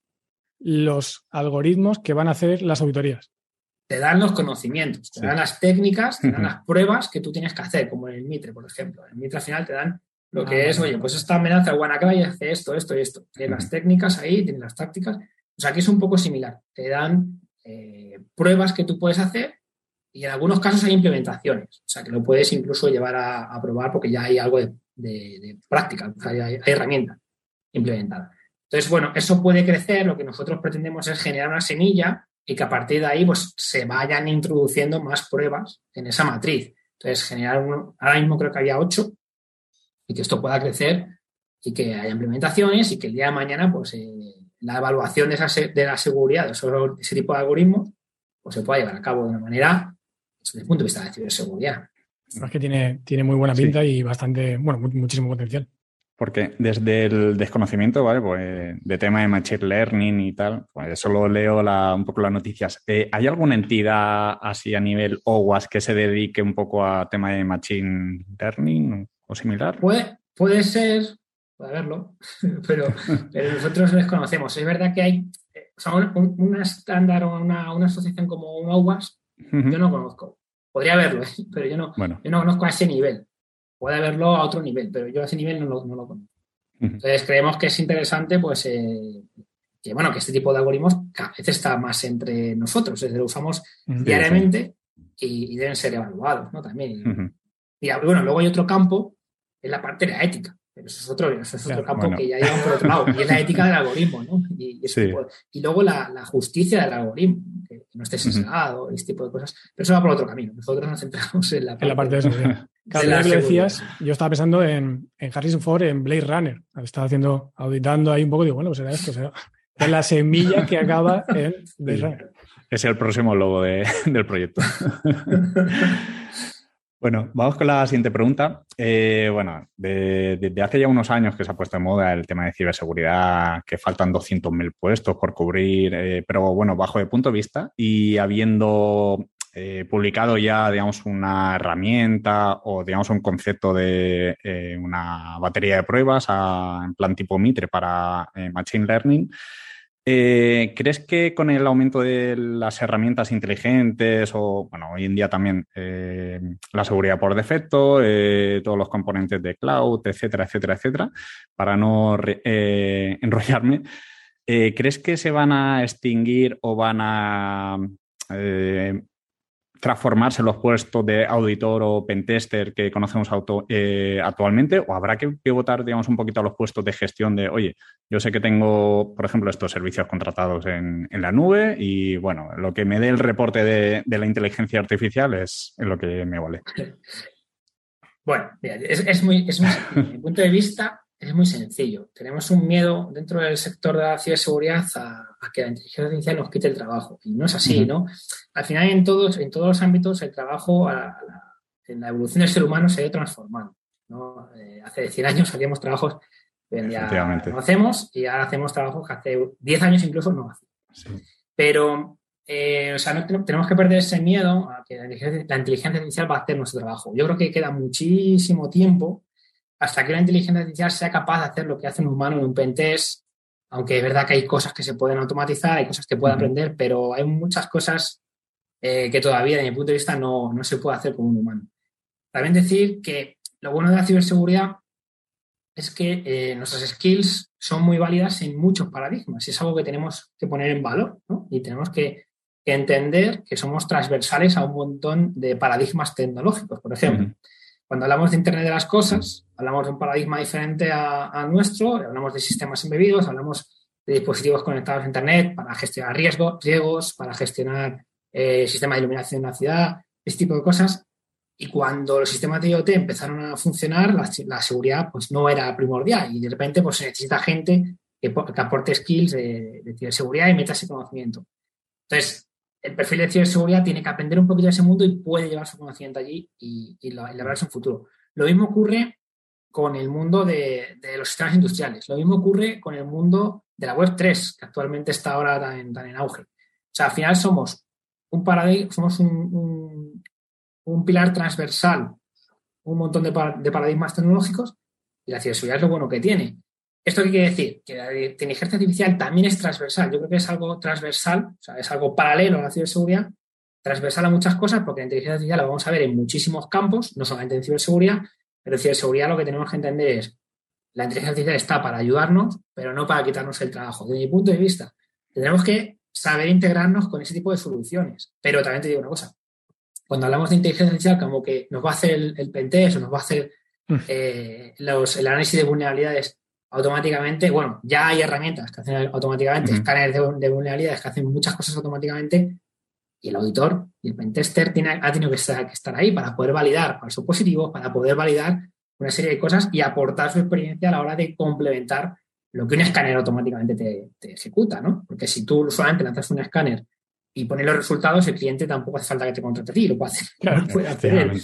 los algoritmos que van a hacer las auditorías. Te dan los conocimientos, te dan las técnicas, te dan las pruebas que tú tienes que hacer, como en el Mitre, por ejemplo. En el Mitre al final te dan lo que es, oye, pues esta amenaza de WannaCry hace esto, esto y esto. Tienes las técnicas ahí, tienes las tácticas. O sea, aquí es un poco similar. Te dan pruebas que tú puedes hacer y en algunos casos hay implementaciones. O sea, que lo puedes incluso llevar a probar porque ya hay algo de práctica, o sea, hay herramientas implementadas. Entonces, bueno, eso puede crecer. Lo que nosotros pretendemos es generar una semilla y que a partir de ahí pues se vayan introduciendo más pruebas en esa matriz. Entonces, generar ahora mismo creo que había 8 y que esto pueda crecer y que haya implementaciones y que el día de mañana pues la evaluación de la seguridad de ese tipo de algoritmos pues se pueda llevar a cabo de una manera desde el punto de vista de ciberseguridad. Es que tiene muy buena pinta y bastante, bueno, muchísimo potencial. Porque desde el desconocimiento, ¿vale? Pues de tema de Machine Learning y tal, pues solo leo un poco las noticias. ¿Hay alguna entidad así a nivel OWASP que se dedique un poco a tema de Machine Learning o similar? Puede ser, puede haberlo, pero nosotros desconocemos. Es verdad que hay un estándar o una asociación como un OWASP, yo no conozco. Podría haberlo, pero yo no conozco a ese nivel. Puede haberlo a otro nivel, pero yo a ese nivel no lo conozco. Entonces creemos que es interesante pues que este tipo de algoritmos cada vez está más entre nosotros, es decir, lo usamos diariamente y deben ser evaluados, ¿no? También. Y bueno, luego hay otro campo, es la parte de la ética. Pero eso es otro campo que ya llevan por otro lado, y es la ética del algoritmo, ¿no? Y luego la justicia del algoritmo, que no esté sesgado, y este tipo de cosas. Pero eso va por otro camino. Nosotros nos centramos en la parte de seguridad. Cada vez que lo decías, yo estaba pensando en Harrison Ford, en Blade Runner. Estaba auditando ahí un poco, digo, bueno, pues será esto, es la semilla que acaba en Blade Runner. Es el próximo logo del proyecto. Bueno, vamos con la siguiente pregunta. Bueno, desde hace ya unos años que se ha puesto de moda el tema de ciberseguridad, que faltan 200.000 puestos por cubrir, pero bueno, bajo mi punto de vista y habiendo publicado ya, digamos, una herramienta o, digamos, un concepto de una batería de pruebas en plan tipo Mitre para Machine Learning, ¿crees que con el aumento de las herramientas inteligentes o, bueno, hoy en día también la seguridad por defecto, todos los componentes de cloud, etcétera, etcétera, etcétera, para no enrollarme, ¿crees que se van a extinguir o van a transformarse los puestos de auditor o pentester que conocemos actualmente, o habrá que pivotar, digamos, un poquito a los puestos de gestión de, oye, yo sé que tengo, por ejemplo, estos servicios contratados en la nube y, bueno, lo que me dé el reporte de la inteligencia artificial es lo que me vale? Bueno, mira, desde mi punto de vista, es muy sencillo. Tenemos un miedo dentro del sector de la ciberseguridad a que la inteligencia artificial nos quite el trabajo. Y no es así, ¿no? Al final, en todos los ámbitos, el trabajo en la evolución del ser humano se ha ido transformando, ¿no? Hace 100 años hacíamos trabajos que hoy en día no hacemos y ahora hacemos trabajos que hace 10 años incluso no hacemos. Sí. Pero, o sea, no tenemos que perder ese miedo a que la inteligencia artificial va a hacer nuestro trabajo. Yo creo que queda muchísimo tiempo hasta que la inteligencia artificial sea capaz de hacer lo que hace un humano en un pentest, aunque es verdad que hay cosas que se pueden automatizar, hay cosas que puede aprender, pero hay muchas cosas que todavía, desde mi punto de vista, no se puede hacer como un humano. También decir que lo bueno de la ciberseguridad es que nuestras skills son muy válidas en muchos paradigmas y es algo que tenemos que poner en valor, ¿no? Y tenemos que entender que somos transversales a un montón de paradigmas tecnológicos. Por ejemplo, cuando hablamos de Internet de las cosas, hablamos de un paradigma diferente a nuestro, hablamos de sistemas embebidos, hablamos de dispositivos conectados a Internet para gestionar riesgos, para gestionar sistemas de iluminación en la ciudad, este tipo de cosas. Y cuando los sistemas de IoT empezaron a funcionar, la seguridad pues no era primordial y de repente pues se necesita gente que aporte skills de ciberseguridad y meta ese conocimiento. Entonces, el perfil de ciberseguridad tiene que aprender un poquito de ese mundo y puede llevar su conocimiento allí y labrarse un futuro. Lo mismo ocurre con el mundo de los sistemas industriales. Lo mismo ocurre con el mundo de la Web 3, que actualmente está ahora tan en auge. O sea, al final somos un paradigma, somos un pilar transversal, un montón de paradigmas tecnológicos y la ciberseguridad es lo bueno que tiene. ¿Esto qué quiere decir? Que la inteligencia artificial también es transversal. Yo creo que es algo transversal, o sea, es algo paralelo a la ciberseguridad, transversal a muchas cosas, porque la inteligencia artificial la vamos a ver en muchísimos campos, no solamente en ciberseguridad, pero en ciberseguridad lo que tenemos que entender es la inteligencia artificial está para ayudarnos, pero no para quitarnos el trabajo. Desde mi punto de vista, tendremos que saber integrarnos con ese tipo de soluciones. Pero también te digo una cosa, cuando hablamos de inteligencia artificial como que nos va a hacer el pentest o nos va a hacer el análisis de vulnerabilidades automáticamente, bueno, ya hay herramientas que hacen automáticamente, escáneres de vulnerabilidades que hacen muchas cosas automáticamente y el auditor y el pentester ha tenido que estar ahí para poder validar falsos positivos, para poder validar una serie de cosas y aportar su experiencia a la hora de complementar lo que un escáner automáticamente te ejecuta, ¿no? Porque si tú solamente lanzas un escáner y pones los resultados, el cliente tampoco hace falta que te contrate a ti, lo puede hacer. Claro, lo puede hacer él.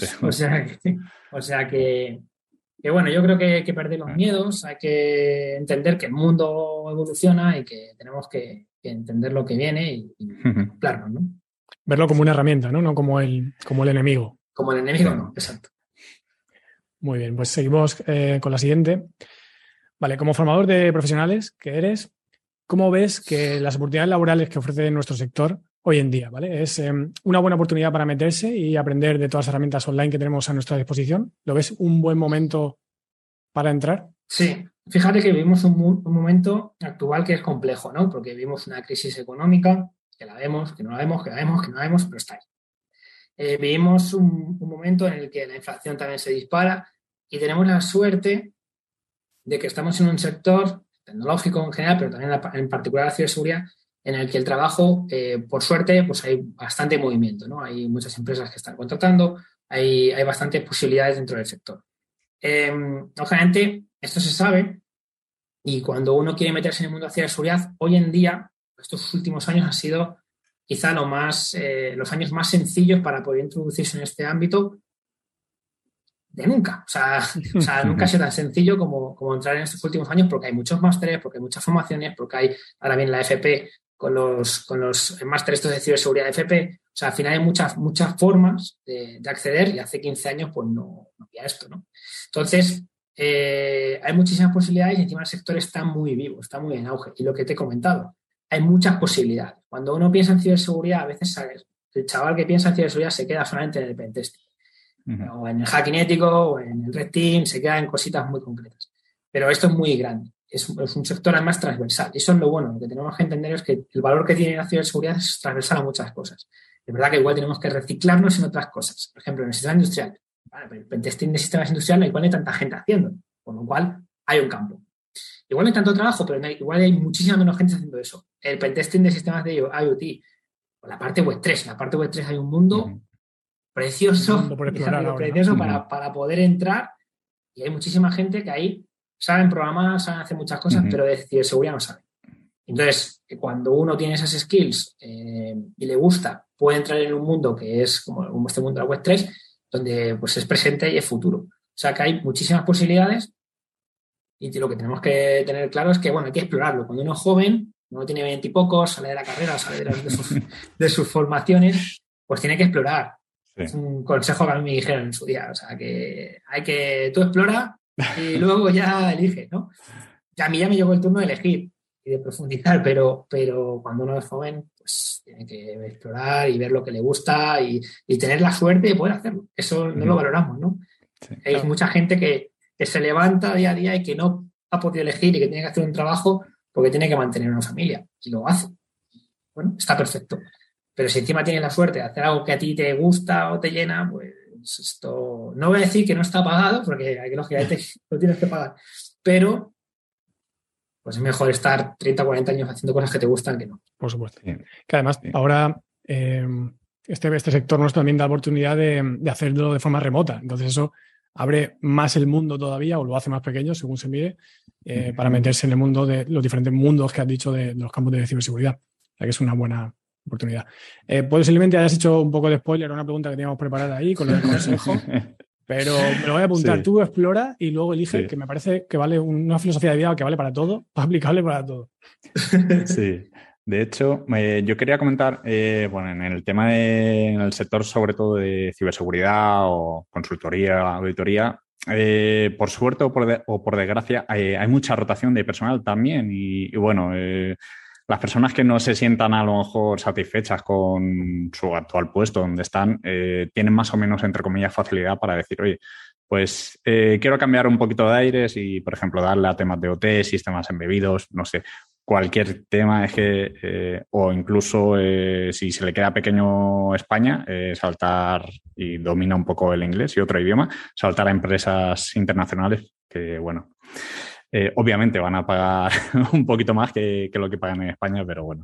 O sea que bueno, yo creo que hay que perder los miedos, hay que entender que el mundo evoluciona y que tenemos que entender lo que viene y acoplarnos, ¿no? Verlo como una herramienta, ¿no? No como el enemigo. Como el enemigo, no, exacto. Muy bien, pues seguimos con la siguiente. Vale, como formador de profesionales que eres, ¿cómo ves que las oportunidades laborales que ofrece nuestro sector hoy en día, ¿vale? ¿Es una buena oportunidad para meterse y aprender de todas las herramientas online que tenemos a nuestra disposición? ¿Lo ves un buen momento para entrar? Sí, fíjate que vivimos un momento actual que es complejo, ¿no? Porque vivimos una crisis económica, que la vemos, que no la vemos, que la vemos, que no la vemos, pero está ahí. Vivimos un momento en el que la inflación también se dispara y tenemos la suerte de que estamos en un sector tecnológico en general, pero también en particular la ciberseguridad, en el que el trabajo, por suerte, pues hay bastante movimiento, ¿no? Hay muchas empresas que están contratando, hay bastantes posibilidades dentro del sector. Obviamente, esto se sabe y cuando uno quiere meterse en el mundo de la ciberseguridad, hoy en día, estos últimos años han sido quizá los años más sencillos para poder introducirse en este ámbito de nunca. O sea, nunca ha sido tan sencillo como entrar en estos últimos años, porque hay muchos másteres, porque hay muchas formaciones, porque hay ahora bien la FP con los másteres estos de ciberseguridad de FP. O sea, al final hay muchas formas de acceder, y hace 15 años pues no había esto, ¿no? Entonces, hay muchísimas posibilidades y encima el sector está muy vivo, está muy en auge. Y lo que te he comentado, hay muchas posibilidades. Cuando uno piensa en ciberseguridad, a veces, ¿sabes? El chaval que piensa en ciberseguridad se queda solamente en el pentesting. O en el hacking ético, o en el red team, se queda en cositas muy concretas. Pero esto es muy grande. Es un sector además transversal. Y eso es lo bueno. Lo que tenemos que entender es que el valor que tiene la ciberseguridad es transversal a muchas cosas. Es verdad que igual tenemos que reciclarnos en otras cosas. Por ejemplo, en el sistema industrial. Vale, el pentesting de sistemas industriales igual hay tanta gente haciendo. Con lo cual, hay un campo. Igual no hay tanto trabajo, pero igual hay muchísima menos gente haciendo eso. El pentesting de sistemas de IoT. O la parte web 3. En la parte web 3 hay un mundo precioso, precioso para poder entrar, y hay muchísima gente que ahí saben programar, saben hacer muchas cosas, pero de ciberseguridad no saben. Entonces, cuando uno tiene esas skills y le gusta, puede entrar en un mundo que es como este mundo de la web 3, donde pues es presente y es futuro. O sea que hay muchísimas posibilidades, y lo que tenemos que tener claro es que, bueno, hay que explorarlo. Cuando uno es joven, uno tiene 20 y pocos, sale de la carrera, sale de sus formaciones, pues tiene que explorar. Sí. Es un consejo que a mí me dijeron en su día. O sea, que tú explora y luego ya eliges, ¿no? A mí ya me llegó el turno de elegir y de profundizar, pero cuando uno es joven, pues tiene que explorar y ver lo que le gusta y tener la suerte de poder hacerlo. Eso no lo valoramos, ¿no? Sí, claro. Hay mucha gente que se levanta día a día y que no ha podido elegir y que tiene que hacer un trabajo porque tiene que mantener una familia, y lo hace. Bueno, está perfecto. Pero si encima tienes la suerte de hacer algo que a ti te gusta o te llena, pues esto... No voy a decir que no está pagado, porque hay que lógicamente lo tienes que pagar. Pero pues es mejor estar 30 o 40 años haciendo cosas que te gustan que no. Por supuesto. Sí. Que además, ahora este sector nos también da la oportunidad de hacerlo de forma remota. Entonces eso abre más el mundo todavía, o lo hace más pequeño, según se mire, para meterse en el mundo de los diferentes mundos que has dicho de los campos de ciberseguridad. O sea que es una buena oportunidad. Posiblemente hayas hecho un poco de spoiler a una pregunta que teníamos preparada ahí con lo del consejo, pero me lo voy a apuntar. Sí. Tú explora y luego elige, que me parece que vale una filosofía de vida que vale para todo, aplicable para todo. Sí. De hecho, yo quería comentar, bueno, en el tema en el sector sobre todo de ciberseguridad o consultoría, auditoría, por suerte o por desgracia, hay mucha rotación de personal también y bueno, las personas que no se sientan a lo mejor satisfechas con su actual puesto donde están, tienen más o menos, entre comillas, facilidad para decir, oye, pues quiero cambiar un poquito de aires y, por ejemplo, darle a temas de OT, sistemas embebidos, no sé, cualquier tema, es que, o incluso si se le queda pequeño España, saltar y domina un poco el inglés y otro idioma, saltar a empresas internacionales que, bueno, obviamente van a pagar un poquito más que lo que pagan en España, pero bueno,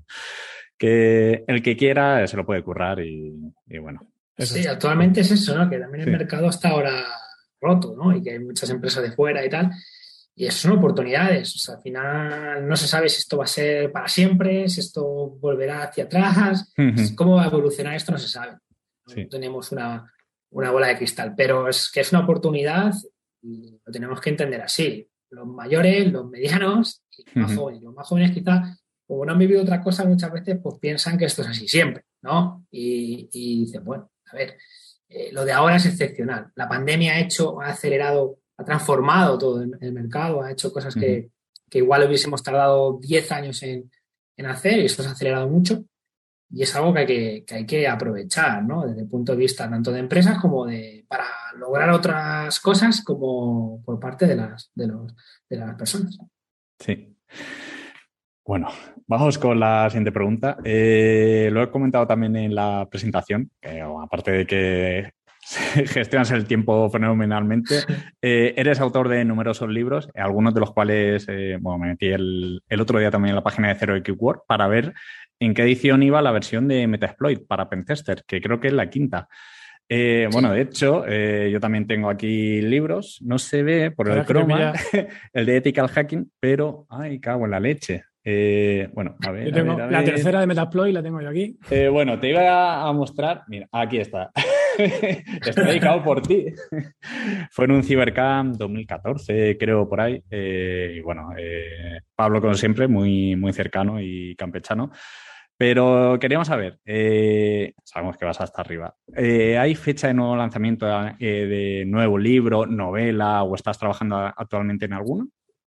que el que quiera se lo puede currar y bueno. Sí, actualmente es eso, ¿no? Que también el mercado está ahora roto, ¿no? Y que hay muchas empresas de fuera y tal. Y eso son oportunidades. O sea, al final no se sabe si esto va a ser para siempre, si esto volverá hacia atrás. Cómo va a evolucionar esto no se sabe. No tenemos una bola de cristal. Pero es que es una oportunidad y lo tenemos que entender así. Los mayores, los medianos y los más jóvenes. Los más jóvenes quizá, como no han vivido otra cosa muchas veces, pues piensan que esto es así siempre, ¿no? Y dicen, bueno, a ver, lo de ahora es excepcional. La pandemia ha acelerado, ha transformado todo el mercado, ha hecho cosas que igual hubiésemos tardado 10 años en hacer, y esto se ha acelerado mucho, y es algo que hay que aprovechar, ¿no? Desde el punto de vista tanto de empresas como para lograr otras cosas como por parte de las personas. Sí. Bueno, vamos con la siguiente pregunta. Lo he comentado también en la presentación, aparte de que gestionas el tiempo fenomenalmente. Eres autor de numerosos libros, algunos de los cuales me metí el otro día también en la página de ZeroX Word para ver en qué edición iba la versión de Metasploit para Pentester, que creo que es la 5ª. Bueno, de hecho, yo también tengo aquí libros, no se ve por el croma, el de Ethical Hacking, pero, ay, cago en la leche. Bueno, a ver. Yo tengo la tercera de Metasploit, la tengo yo aquí. Bueno, te iba a mostrar, mira, aquí está. Está dedicado por ti. Fue en un Cybercamp 2014, creo, por ahí. Y bueno, Pablo, como siempre, muy, muy cercano y campechano. Pero queríamos saber, sabemos que vas hasta arriba. ¿Hay fecha de nuevo lanzamiento de nuevo libro, novela, o estás trabajando actualmente en alguno?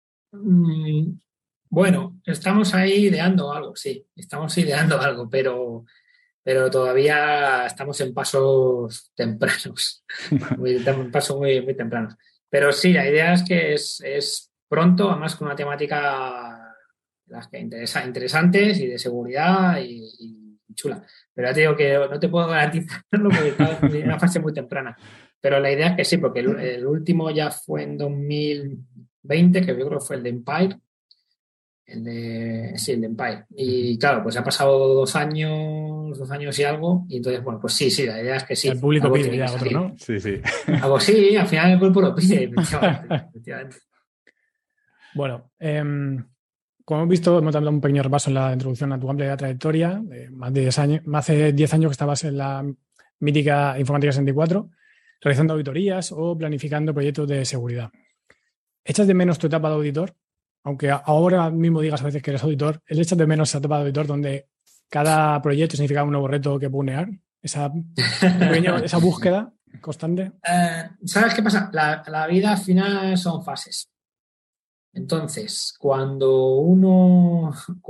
Bueno, estamos ahí ideando algo, sí. Estamos ideando algo, pero todavía estamos en pasos tempranos. Pasos muy, muy tempranos. Pero sí, la idea es que es pronto, además con una temática las que interesantes y de seguridad y chula. Pero ya te digo que no te puedo garantizarlo porque está en una fase muy temprana. Pero la idea es que sí, porque el último ya fue en 2020, que yo creo que fue el de Empire. El de Empire. Y claro, pues ha pasado 2 años y algo. Y entonces, bueno, pues sí, la idea es que sí. El público algo pide tiene ya que otro, salir. ¿no? Sí, sí. Algo sí, al final el cuerpo lo pide, efectivamente. Bueno, como hemos visto, hemos dado un pequeño repaso en la introducción a tu amplia trayectoria. Más de 10 años, más de 10 años que estabas en la mítica Informática 64, realizando auditorías o planificando proyectos de seguridad. ¿Echas de menos tu etapa de auditor? Aunque ahora mismo digas a veces que eres auditor, ¿el echas de menos esa etapa de auditor donde cada proyecto significa un nuevo reto que punear? Esa búsqueda constante. ¿Sabes qué pasa? La vida al final son fases. Entonces, cuando uno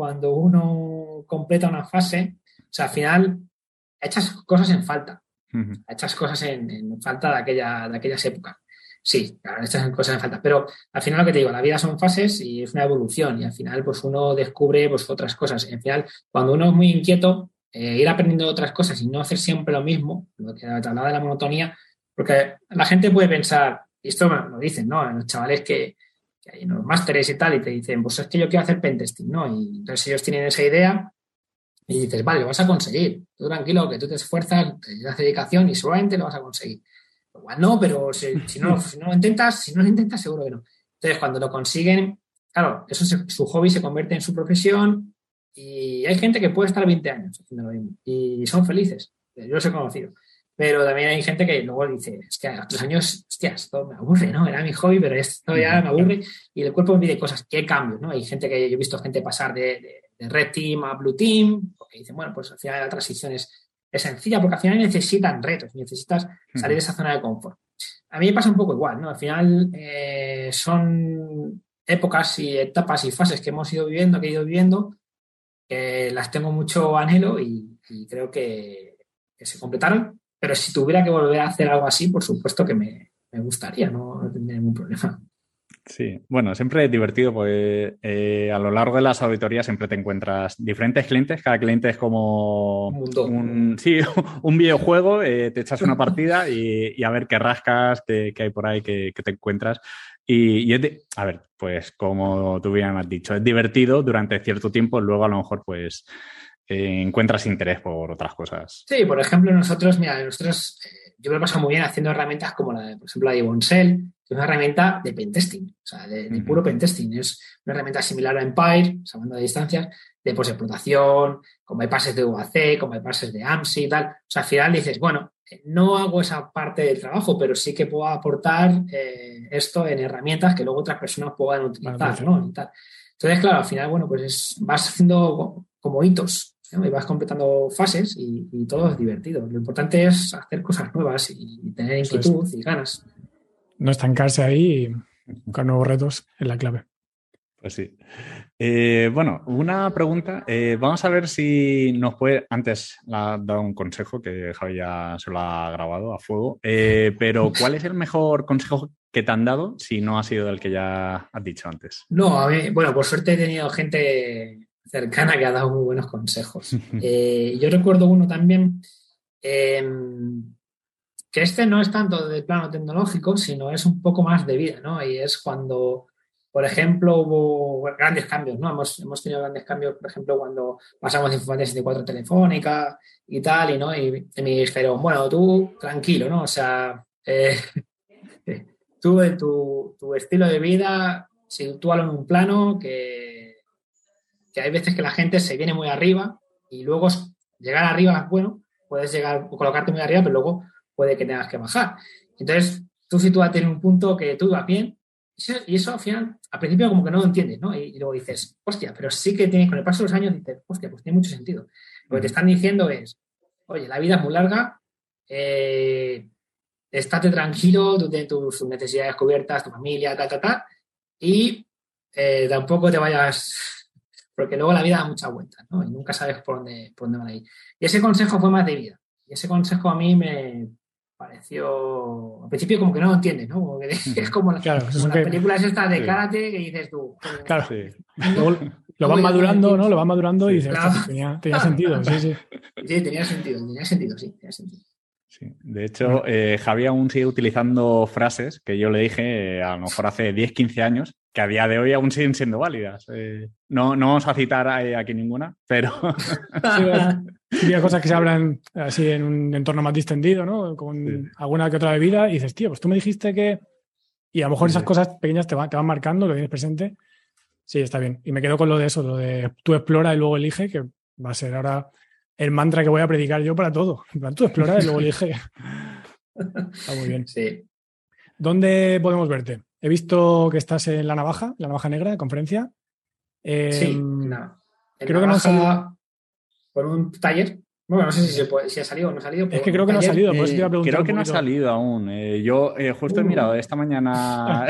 completa una fase, o sea, al final echas cosas en falta. Echas cosas en falta de aquellas épocas. Sí, claro, echas cosas en falta. Pero al final lo que te digo, la vida son fases y es una evolución. Y al final, pues uno descubre pues otras cosas. Y al final, cuando uno es muy inquieto, ir aprendiendo otras cosas y no hacer siempre lo mismo, lo que te hablaba de la monotonía, porque la gente puede pensar, y esto me lo dicen, ¿no? Los chavales que hay en los másteres y tal, y te dicen, pues es que yo quiero hacer pentesting, ¿no? Y entonces ellos tienen esa idea y dices, vale, lo vas a conseguir. Tú tranquilo, que tú te esfuerzas, te das dedicación y seguramente lo vas a conseguir. Igual no, pero si no lo intentas, seguro que no. Entonces, cuando lo consiguen, claro, su hobby se convierte en su profesión y hay gente que puede estar 20 años haciendo lo mismo y son felices. Yo los he conocido. Pero también hay gente que luego dice, es que a los 3 años, hostia, esto me aburre, ¿no? Era mi hobby, pero esto ya me aburre y el cuerpo me pide cosas. ¿Qué cambios, no? Hay gente que yo he visto gente pasar de Red Team a Blue Team, porque dicen, bueno, pues al final la transición es sencilla, porque al final necesitan retos, necesitas salir de esa zona de confort. A mí me pasa un poco igual, ¿no? Al final son épocas y etapas y fases que hemos ido viviendo, que he ido viviendo, las tengo mucho anhelo y creo que se completaron. Pero si tuviera que volver a hacer algo así, por supuesto que me gustaría, no tendría ningún problema. Sí, bueno, siempre es divertido, pues a lo largo de las auditorías siempre te encuentras diferentes clientes, cada cliente es como un videojuego, te echas una partida y a ver qué rascas, qué hay por ahí que te encuentras. Y a ver, pues como tú bien has dicho, es divertido durante cierto tiempo, luego a lo mejor pues encuentras interés por otras cosas. Sí, por ejemplo, nosotros, yo me lo paso muy bien haciendo herramientas como por ejemplo, la de Bonsell, que es una herramienta de pentesting, o sea, de puro pentesting. Es una herramienta similar a Empire, hablando de distancias, de explotación, con bypasses de UAC, con bypasses de AMSI y tal. O sea, al final dices, bueno, no hago esa parte del trabajo, pero sí que puedo aportar esto en herramientas que luego otras personas puedan utilizar, ¿no? Y tal. Entonces, claro, al final, bueno, pues vas haciendo como hitos, ¿no? Y vas completando fases y todo es divertido. Lo importante es hacer cosas nuevas y tener inquietud y ganas. No estancarse ahí y buscar nuevos retos es la clave. Pues sí. Bueno, una pregunta. Vamos a ver si nos puede... Antes le ha dado un consejo que Javi ya se lo ha grabado a fuego. Pero ¿cuál es el mejor consejo que te han dado si no ha sido el que ya has dicho antes? No, a mí, bueno, por suerte he tenido gente cercana que ha dado muy buenos consejos. Yo recuerdo uno también... que este no es tanto del plano tecnológico, sino es un poco más de vida, ¿no? Y es cuando, por ejemplo, hubo grandes cambios, ¿no? Hemos tenido grandes cambios, por ejemplo, cuando pasamos de Informática 64 Telefónica y tal, ¿no? Y me dijeron, bueno, tú tranquilo, ¿no? O sea, tú en tu estilo de vida, sitúalo en un plano que hay veces que la gente se viene muy arriba y luego llegar arriba, bueno, puedes llegar o colocarte muy arriba, pero luego puede que tengas que bajar. Entonces, tú sitúate en un punto que tú vas bien y eso al final, al principio como que no lo entiendes, ¿no? Y luego dices, hostia, pero sí que tienes, con el paso de los años dices, hostia, pues tiene mucho sentido. Lo que te están diciendo es, oye, la vida es muy larga, estate tranquilo, tú tienes tus necesidades cubiertas, tu familia, y tampoco te vayas, porque luego la vida da muchas vueltas, ¿no? Y nunca sabes por dónde van a ir. Y ese consejo fue más de vida. Y ese consejo a mí me pareció, al principio como que no lo entiendes, ¿no? Como que es como, claro, como las películas estas de karate que dices tú. Claro, sí. Luego lo van madurando, ¿no? Lo van madurando y dices, claro. tenía sentido, sí. Sí, tenía sentido. Sí. De hecho, Javi aún sigue utilizando frases que yo le dije a lo mejor hace 10, 15 años, que a día de hoy aún siguen siendo válidas. No vamos a citar aquí ninguna, pero... Sí, hay cosas que se hablan así en un entorno más distendido, ¿no? Con alguna que otra bebida y dices, tío, pues tú me dijiste que... Y a lo mejor esas cosas pequeñas te van marcando, lo tienes presente. Sí, está bien. Y me quedo con lo de eso, lo de tú explora y luego elige, que va a ser ahora el mantra que voy a predicar yo para todo. En plan, tú explora y luego elige. Está muy bien. Sí. ¿Dónde podemos verte? He visto que estás en La Navaja Negra, de conferencia. Sí, creo que no ha salido por un taller. Bueno, no sé si ha salido o no ha salido. Es que creo que no ha salido, por eso te iba a preguntar. Creo que no ha salido aún. Yo justo he mirado esta mañana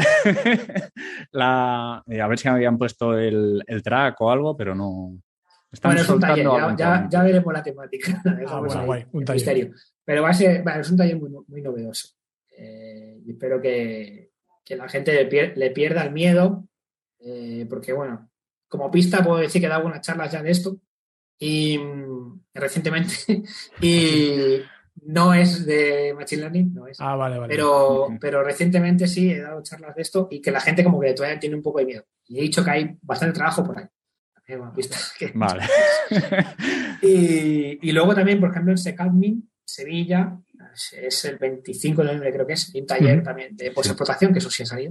a ver si me habían puesto el track o algo, pero no. Bueno, es un taller, ya veremos la temática. Guay, un taller. Misterio. Pero es un taller muy, muy novedoso. Y espero que la gente le pierda el miedo, porque, bueno, como pista puedo decir que he dado algunas charlas ya de esto y recientemente y no es de Machine Learning, no es. Vale. Pero recientemente sí he dado charlas de esto y que la gente como que todavía tiene un poco de miedo. Y he dicho que hay bastante trabajo por ahí. Vale. Y luego también, por ejemplo, en Secadmin, Sevilla, es el 25 de noviembre, creo que es, un taller también de posexplotación, que eso sí ha salido,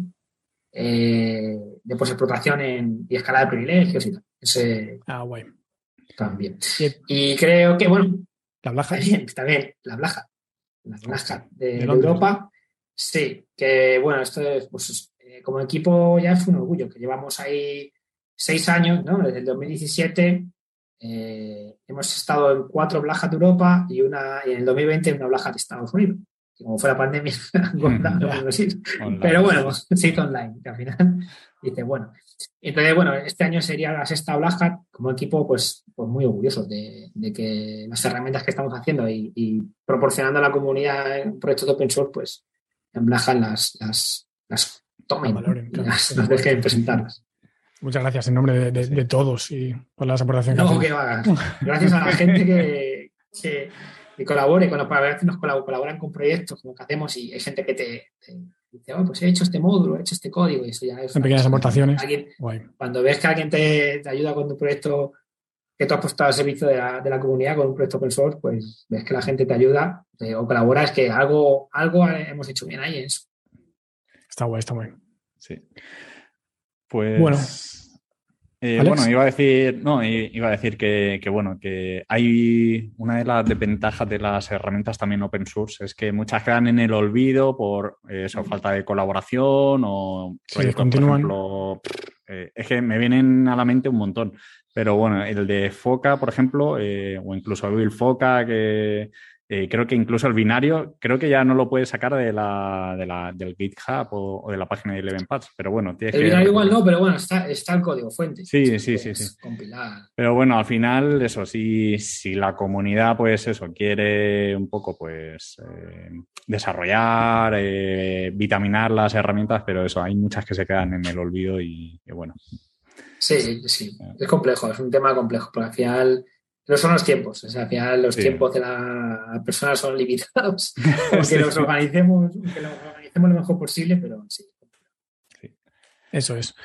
de posexplotación y escala de privilegios y tal. Guay. También. Y creo que, bueno, ¿La Blaja? También, la Blaja de Europa. Sí, que bueno, esto es, pues, como equipo ya es un orgullo, que llevamos ahí 6 años, ¿no? Desde el 2017 hemos estado en 4 Blajas de Europa y en el 2020 una Blaja de Estados Unidos. Que como fue la pandemia, pero bueno, se hizo online, que al final dice, bueno. Entonces, bueno, este año sería la 6ª Blaja, como equipo, pues muy orgullosos de que las herramientas que estamos haciendo y proporcionando a la comunidad en proyectos de open source, pues en Blaja las tomen, valoren, claro. Nos dejen presentarlas. Muchas gracias en nombre de todos y por las aportaciones. No, que hagas. Gracias a la gente que colabore, a veces nos colaboran con proyectos como que hacemos y hay gente que te dice, pues he hecho este módulo, he hecho este código y eso ya es... En pequeñas aportaciones. Cuando ves que alguien te ayuda con tu proyecto que tú has puesto al servicio de la comunidad con un proyecto open source, pues ves que la gente te ayuda o colabora, es que algo hemos hecho bien ahí en eso. Está guay. Sí. Pues... Bueno. Bueno, iba a decir que bueno, que hay una de las desventajas de las herramientas también open source es que muchas quedan en el olvido por falta de colaboración o proyectos, continúan. por ejemplo, es que me vienen a la mente un montón, pero bueno, el de Foca, por ejemplo, o incluso Google Foca, que creo que incluso el binario, creo que ya no lo puedes sacar del GitHub o de la página de ElevenPads, pero bueno. El binario igual no, pero bueno, está el código fuente. Sí. Compilar. Pero bueno, al final, eso, si la comunidad, pues eso, quiere un poco, pues, desarrollar, vitaminar las herramientas, pero eso, hay muchas que se quedan en el olvido y bueno. Sí, es complejo, es un tema complejo, porque al final... No son los tiempos, o sea, al final los tiempos de la persona son limitados, porque los organicemos lo mejor posible, pero sí. Eso es.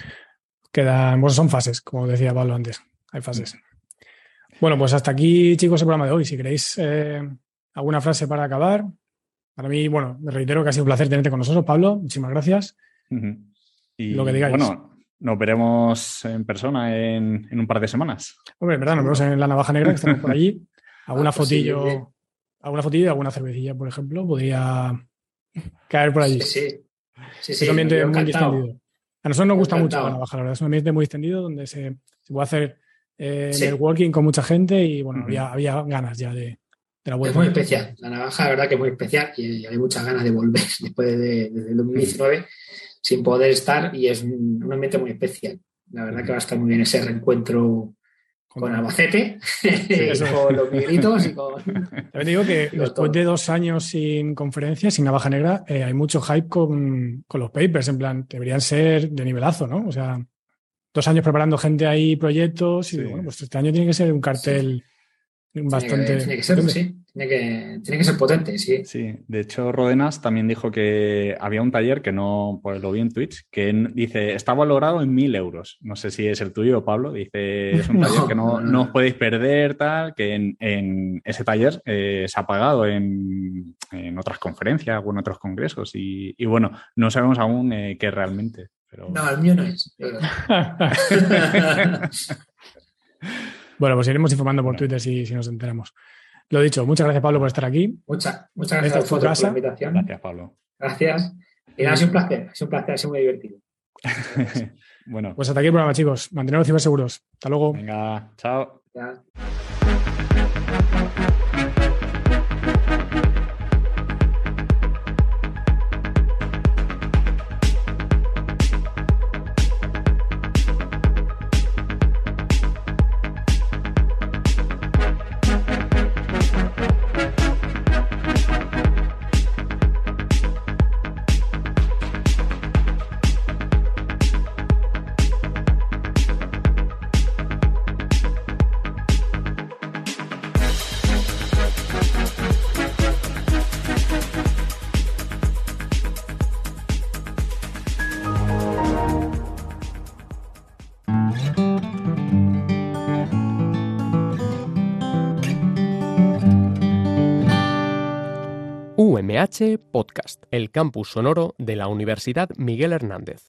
Son fases, como decía Pablo antes, hay fases. Bueno, pues hasta aquí, chicos, el programa de hoy. Si queréis alguna frase para acabar. Para mí, bueno, me reitero que ha sido un placer tenerte con nosotros, Pablo. Muchísimas gracias. Y lo que digáis. Bueno, nos veremos en persona en un par de semanas. Hombre, en verdad, nos vemos en La Navaja Negra, que estamos por allí. Alguna fotillo alguna fotilla de alguna cervecilla, por ejemplo, podría caer por allí. Sí. Es un ambiente muy distendido. A nosotros nos gusta mucho la Encantado. navaja, la verdad. Es un ambiente muy distendido donde se puede hacer Sí. networking con mucha gente y bueno, Ujú. había ganas ya de la Es vuelta. muy especial. La navaja, la verdad que es muy especial y hay muchas ganas de volver después desde el 2019 sin poder estar y es un ambiente muy especial. La verdad que va a estar muy bien ese reencuentro con Albacete, eso es. con los miguelitos y con... También digo que Digo, después todo. de 2 años sin conferencias, sin navaja negra, hay mucho hype con los papers, en plan, deberían ser de nivelazo, ¿no? O sea, 2 años preparando gente ahí, proyectos, y Sí. bueno, pues este año tiene que ser un cartel bastante... Tiene que serlo, potente. sí. Tiene que ser potente, sí. Sí, de hecho, Rodenas también dijo que había un taller que no, pues lo vi en Twitch, que dice, está valorado en 1.000 euros. No sé si es el tuyo, Pablo. Dice, es un taller que no os podéis perder, tal, que en ese taller se ha pagado en otras conferencias o en otros congresos. Y bueno, no sabemos aún qué realmente. Pero... No, el mío no es. Yo creo. Bueno, pues iremos informando por Twitter si nos enteramos. Lo dicho, muchas gracias, Pablo, por estar aquí. Muchas Esta gracias es a tu vosotros por casa. la invitación. Gracias, Pablo. Gracias. Y nada, ha sido un placer, ha sido muy divertido. Bueno, Pues hasta aquí el programa, chicos. Manteneros ciberseguros. Hasta luego. venga, chao. Ya. UMH Podcast, el campus sonoro de la Universidad Miguel Hernández.